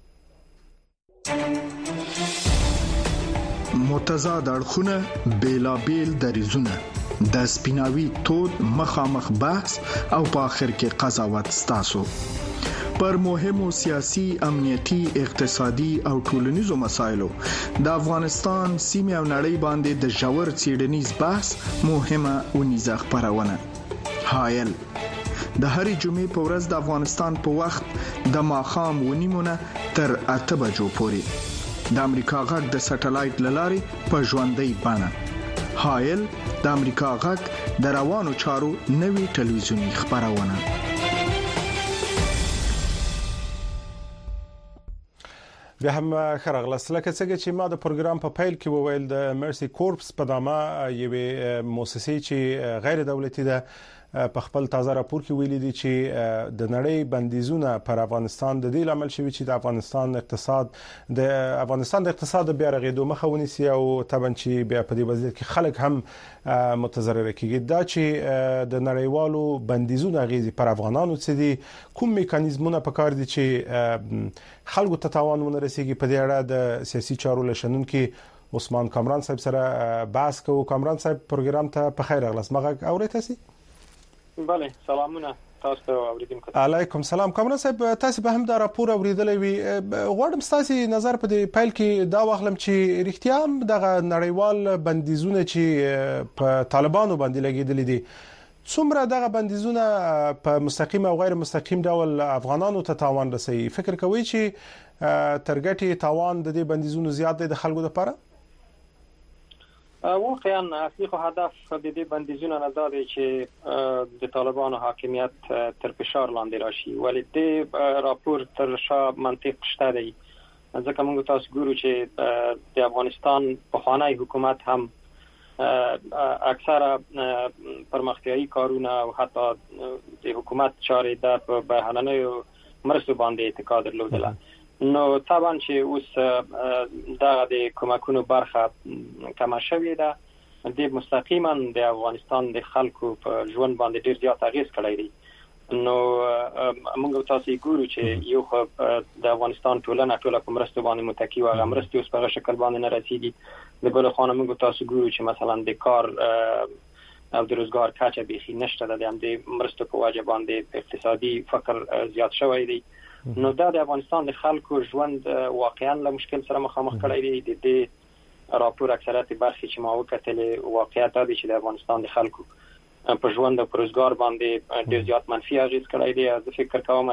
متضاد اړخونه بیلابیل دریزونه د سپیناوي تود مخامخ بحث او په اخر کې قضاوت ستاسو پر مهمو سیاسي امنیتي اقتصادي او ټولنیزو مسایلو د افغانستان سیمه او نړۍ باندې د جوړ څېړنیز بحث مهمه ونیزه خبرونه حایل د هرې جمعې په ورځ د افغانستان په وخت د ماخام ونیمونه تر اته بجو پورې د امریکا غږ د سټلایټ لارې په ژوندۍ بڼه حایل د امریکا غږ د روانو چارو نوي ټلویزیونی خبرونه بیا هم خرغلس لکه څنګه چې ما د پروګرام په پیل کې وویل د مرسي کورپس په نامه یوې مؤسسې چې غیر دولتي ده په خپل تازه راپور کې ویلي دي چې د نړۍ بندیزونه پر افغانستان د دې لامل شوی چې د افغانستان اقتصاد د افغانستان د اقتصاد بیا رغېدو مخه ونیسي او طبعا چې بیا په دې وضعیت کې خلک هم متضرر کیږي دا چې د نړیوالو بندیزونه غیزي پر افغانانو څه دي کوم میکانیزمونه په کار دي چې خلکو ته تاوان ونه رسیږي په دې اړه د سیاسي چارو لشنونکو عثمان کامران صاحب سره بحث کوو. کامران صاحب پروګرام ته په خیر اغلاس مغه اورئ تاسو؟ بله سلامونه تاسو ته اوریدونکو. علیکم سلام. کامران صاحب تاسو به هم دا راپور اوریدلې وي غواړم تاسو نظر په دې فایل کې دا واخلم چې رښتیا هم د نړیوال بندیزونه چې په طالبانو باندې لګیدل دي څومره دغه بندیزونه په مستقیم او غیر مستقیم ډول افغانانو ته تاوان رسوي؟ فکر کوي چې ترګټي تاوان د دې بندیزونو زیات دی د خلکو لپاره؟ واقعا اصلي خو هدف د دې بندیزونو نه دا دی چې د طالبانو حاکمیت تر فشار لاندې راشي ولی د راپور تر شا منطق شته دی ځکه موږ تاسو ګورو چې د افغانستان پخوانی حکومت هم اکثره پرمختیایي کارونه او حتی د حکومت چارې د بهرنیو مرستو باندې اعتقاد درلودله نو طبعا چې اوس دا د کومکونو برخه کم شوې ده د مستقیما د افغانستان د خلکو په ژوند باندې ډیر زیات اغیز کړی دی نو موږ تاسو ګورو چې یو خو د افغانستان ټولنه ټوله په مرستو باندې متکی او مرستې اوس په شکل باندې نه رسیدي د بل خانه موږ تاسو ګورو چې مثلا د کار او د روزګار کچه بيخي نشته د دې مرستو په وجه باندې اقتصادي فقر زیات شوی دی نو دا د افغانستان د خلکو ژوند واقعا له مشکل سره مخامخ کړی دی د دې راپور اکثریت برخې چې ما وکړل واقعیت دی چې د افغانستان د خلکو په ژوند او روزګار باندې ډیر زیات منفي اغیز کړی دی زه فکر کوم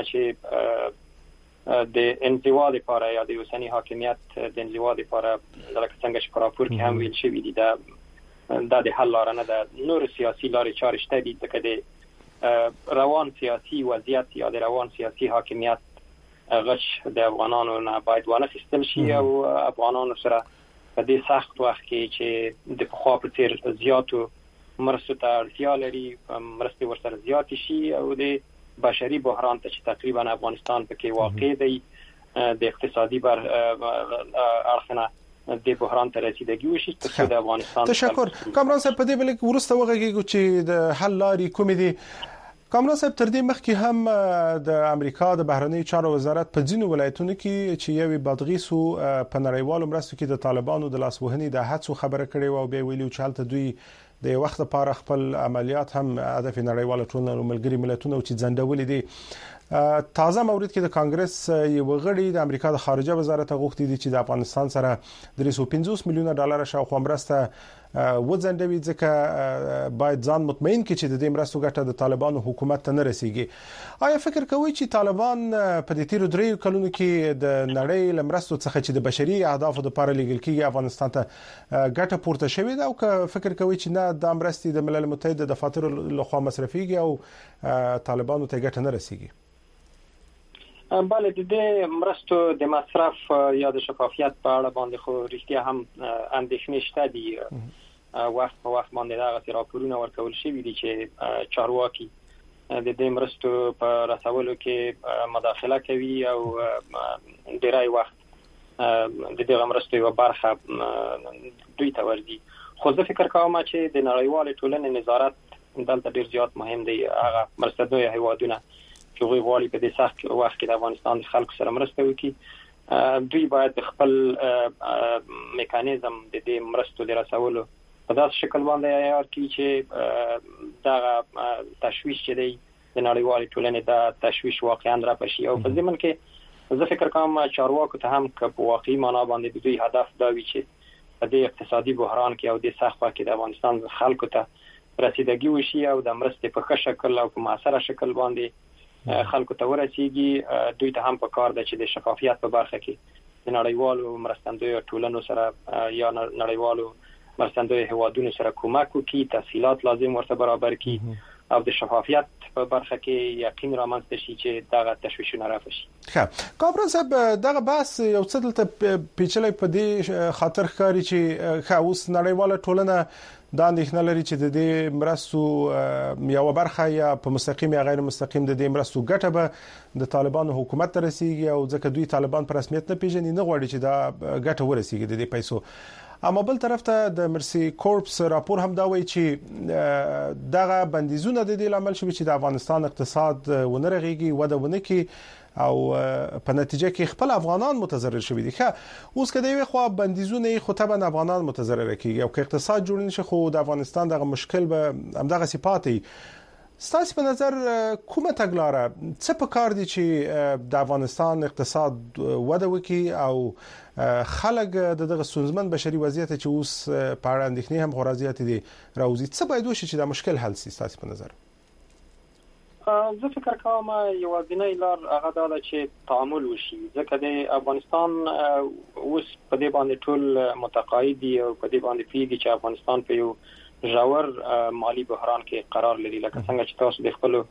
چې د انزوا لپاره یا د اوسنی حاکمیت د انزوا لپاره لکه څنګه چې په راپور کې هم ویل شوی دی دا د حل لار نه ده نور سیاسي لارې چارې شته دي چې د روان سیاسي وضعیت یا د روان سیاسي حاکمیت غش د افغانانو نه باید ونه خستل شي او افغانانو سره په دې سخت وخت کې چې د پخوا په څیر زیاتو مرستو ته اړتیا لري مرستې ورسره زیات شي او د بشري بحران ته چې تقریبا افغانستان پکې واقع دی د اقتصادي بر اړخنه د بحران ته رسیدګي وشي چې د افغانستان. تشکر. کامران صاحب په دې بل کې ورسته وغږیږو چې د حل لارې کومې دي. کامران صاحب تر دې مخکې هم د امریکا د بهرنی چارو وزارت په ځینو ولایتونو کې چې یوې بدغیسو په نړیوالو مرستو کې د طالبانو د لاسوهنې د هڅو خبره کړې او به ویلو چې حالت دوی د وخت لپاره خپل عملیات هم هدف نړیوال ټولنې او ملګری ملتونو چې ځندولې دي. تازه مورید کې د کانګرس یو غړي د امریکا د خارجه وزارت غوښتي دي چې د افغانستان سره درې سوه پنځوس میلیونه ډالر شاوخوا مرسته وځندوي ځکه باید ځان مطمئن کړي چې د دې مرستو ګټه د طالبانو حکومت ته نه رسیږي. آیا فکر کوئ چې طالبان په دې تیرو درې کلونو کې د نړۍ لمرستو څخه چې د بشري اهدافو لپاره لګل کېږي افغانستان ته ګټه پورته شوې ده او که فکر کوئ چې نه د مرستې د ملل متحد د دفاتر لخوا مصرفيږي او طالبانو ته ګټه نه رسیږي؟ بله د دې مرستو د مصرف یا د شفافیت په اړه باندې خو رښتیا هم اندېښنې شته دي وخت په وخت باندې دغه راپورونه ورکول شوي دي چې چارواکي د دې مرستو په رسولو کې مداخله کوي او ډیری وخت د دې مرستو یو برخه دوی ته ورځي خو زه فکر کوم چې د نړیوال ټولنې نظارت دلته ډیر زیات مهم دی هغه مرستندوی هیوادونه چې غوي غواړي په دې سخت وخت کې د افغانستان د خلکو سره مرسته وکړي دوی باید خپل میکانیزم د دې مرستو د رسولو په داسې شکل باندې عیار کړي چې دا تشویش چې دی د نړیوال ټولنې دا تشویش واقعا را پشي او په ځمن کې زه فکر کوم چارواکو ته هم که په واقعي معنا باندې د دوی هدف دا وي چې په دې اقتصادي بحران کې او د سخت وخت کې د افغانستان خلکو ته رسیدګي وشي او د مرستې په ښه شکل او په مؤثر شکل باندې خلکو ته ورسیږي دوی ته هم په کار ده چې د شفافیت په برخه کې د نړیوالو مرستندوی ټولنو سره یا نړیوالو مرستندوی هیوادونو سره کومک وکړي تسهیلات لازم ورته برابر کړي او د شفافیت په برخه کې یقین رامنځته شي چې دغه تشویشونه رافع شي. ښه کابرا صاحب دغه بحث یو څه دلته پیچلې په دې خاطر ښکاري چې ښه اوس نړیواله ټولنه دا اندېښنه لري چې د دې مرستو یو برخه یا په مستقیم یا غیر مستقیم د دې مرستو ګټه به د طالبانو حکومت ته رسیږي او ځکه دوی طالبان په رسمیت نه پیژني نه غواړي چې دا ګټه ورسیږي د دې پیسو. اما بل طرف ته د مرسي کورپس راپور هم دا وایي چې دغه بندیزونه د دې لامل شوي چې د افغانستان اقتصاد ونرغيږي وده ونه کوي او په نتیجه کې خپل افغانان متضرر شوي دي. ښه اوس کله یو خو بندیزونه خو طبعا افغانان متضرر کیږي او که اقتصاد جوړ نشي خو د افغانستان دغه مشکل به همدغه صفاتي. ستاسو په نظر کومه تګلاره څه په کار دي چې د افغانستان اقتصاد وده وکړي او خلک دغه سنځمن بشري وضعیت چې اوس په اړه اندېښنې هم غوړازيات دي راوځي څه باید وشي چې دا مشکل حل شي ستاسو په نظر؟ زه فکر کوم یوازینی لار هغه دا ده چې تعامل وشي ځکه د افغانستان اوس په دې باندې ټول متقاعد دي او په دې باندې پیږي چې افغانستان په یو ژور مالی بحران کې قرار لري لکه څنګه چې تاسو د خپل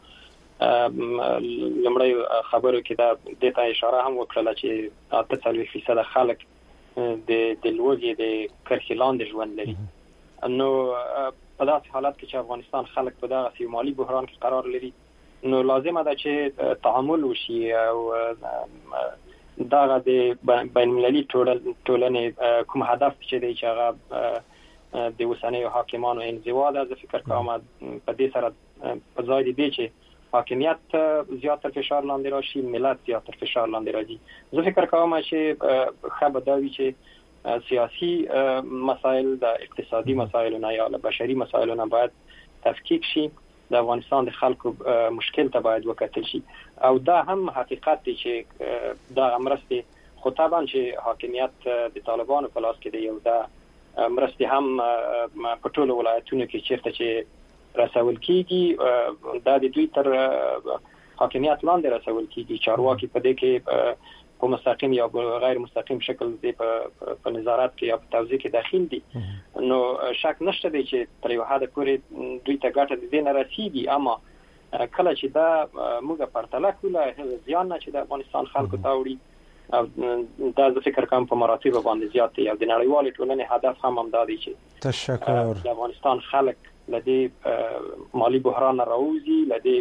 لمړی خبرو کې دا د ته اشاره هم وکړه چې اته څلوېښت فیصد خلک د د لوږې د کرښې لاندې ژوند لري. نو په داسې حالت کې چې افغانستان خلک په دغه مالی بحران کې قرار لري نو لازمه ده چې تعامل وشي او دغه د بین المللي ټولنې کوم هدف چې دی چې هغه د اوسنیو حاکمانو انزوا ده. زه فکر کوم په دې سره په ځای دی چې حاکمیت زیات تر فشار لاندې راشي ملت زیات تر فشار لاندې راځي. زه فکر کوم چې خبر دا وی چې سیاسي مسائل د اقتصادي مسایلو نه یا د بشري مسایلو نه باید تفکیک شي د افغانستان د خلکو مشکل ته باید وکتل شي او دا هم حقیقت دی چې دا مرستې خو طبعا چې حاکمیت د طالبانو په لاس کې دی او دا مرستې هم په ټولو ولایتونو کې چیرته چې رسول کیږي دا د دوی تر حاکمیت لاندې رسول کیږي. چارواکي په دې کې په مستقیم یا غیر مستقیم شکل دی په نظارت کې یا په توزیع کې داخل دي. نو شک نشته دی چې تر یو حد پورې دوی ته ګټه د دې نه رسیږي اما کله چې دا موږ پرتله کوله زیان نه چې د افغانستان خلکو ته وړي او دا د فکر کوم په مراتب باندې زیات دی او د نړیوال ټولنې هدف هم هم دا دی چې تشکر د افغانستان خلک لدی مالی بحران راوځي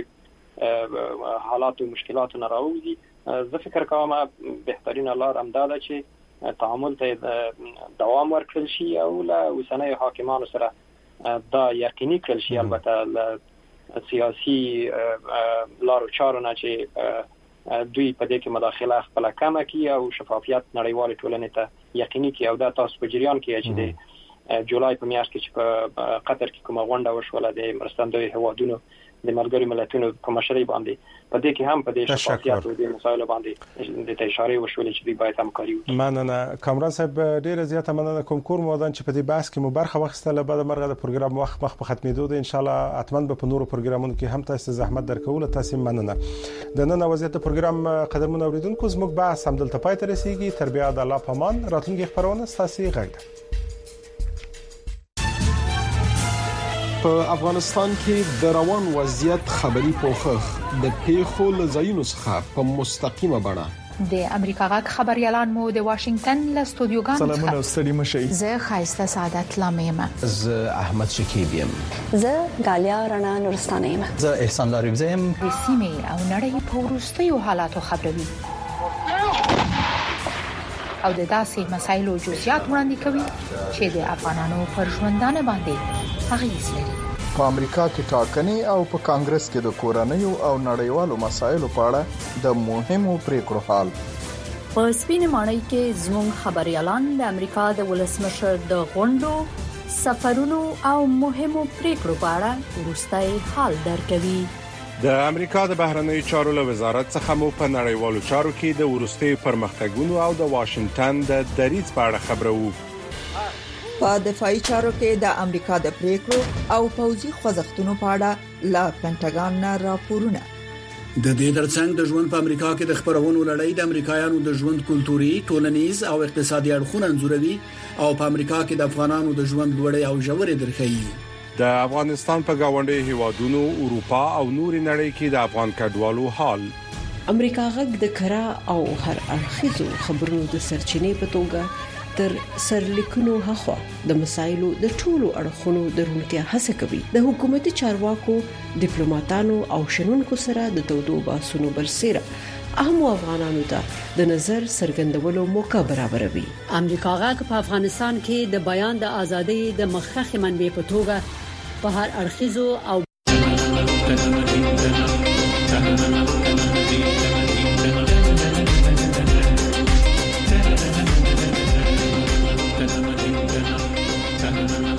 لدی حالات او مشکلات نه راوځي. زه فکر کوم بهترین لار هم دا ده چې تعامل ته دوام ورکړل شي او له اوسنیو حاکمانو سره دا یقیني کړل شي البته له سیاسي لارو چارو نه چې دوی په دې کې مداخله خپل کمه کی او شفافیت نړیوال ټولنې ته یقیني کی او دا تاسو په جریان کې چې د جولای په میاشت کې چې په قطر کې کومه غونډه وشوله د مرستندوی هوادونو د ملګرو ملتونو په مشرۍ باندې په دې کې هم په دې شفافیت او د مسایلو باندې د اشاره وشولې چې دوی باید همکاري وکړي. مننه کامران صاحب ډیره زیاته مننه کوم کور مودان چې په دې بحث کې مو برخه واخیستله. بعد مرغه د پروګرام وخت مخ په ختمېدو ده ان شاء الله اتمن به په نورو پروګرامونو کې هم تاسو زحمت درکول. تاسو مننه. د نن وضعیت پروګرام قدرمن اوریدونکو زموږ بحث هم دلته پای ته رسیدي. تربیه د الله پامان راتلونکي خبرونه تاسو غږ په افغانستان کې د روان وضعیت خبري پوښښ د پیښو لزاینو څخه په مستقیمه بڼه د امریکا غږ خبريالان مو د واشنگټن له استودیوګانو څخه سلامونه ستړي مشي. زه خایسته سعادت لامیم. زه احمد شکیب یم. زه غالیا رڼا نورستانه یم. زه احسان لاریب زم. د سیمې او نړۍ په ورستیو حالاتو خبروي او د داسې مسایلو جزئیات وړاندې کوي چې د افغانانو پر ژوندانه باندې اغیز لري. په امریکا کې ټاکنې او په کانګرس کې د کورنیو او نړیوالو مسایلو په اړه د مهمو پریکړو حال. په سپینې ماڼۍ کې زموږ خبريالان د امریکا د ولسمشر د غونډو سفرونو او مهمو پریکړو په اړه ورستای حال درکوي. د امریکا د بهرنیو چارو له وزارت څخه مو په نړیوالو چارو کې د ورستي پرمختګونو او د واشنگټن د دریځ په اړه خبرو. په دفاعي چارو کې د امریکا د پریکړو او پوځي خوځښتونو په اړه لا پینټاګان نه راپورونه. د دې ترڅنګ د ژوند په امریکا کې د خبرونو لړۍ د امریکایانو د ژوند کلتوري، ټولنیز او اقتصادي اړخونه انځوروي او په امریکا کې د افغانانو د ژوند لوړې او ژورې درخې. د افغانستان په گاونډي هیوادونو اروپا او نوري نړۍ کې د افغان کډوالو حال. امریکا غږ د کرا او هر اړخیزو خبرونو د سرچینې په توګه تر سرلیکونو هخوا د مسایلو د ټولو اړخونو درونتیا هڅه کوي. د حکومتي چارواکو، ډیپلوماټانو او شنونکو سره د تودو باسونو برسره اهم افغانانو ته د نظر څرګندولو موقع برابروي. امریکا غږ په افغانستان کې د بیان د ازادۍ د مخخخ منبع په توګه په هر اړخیزو او Thank you.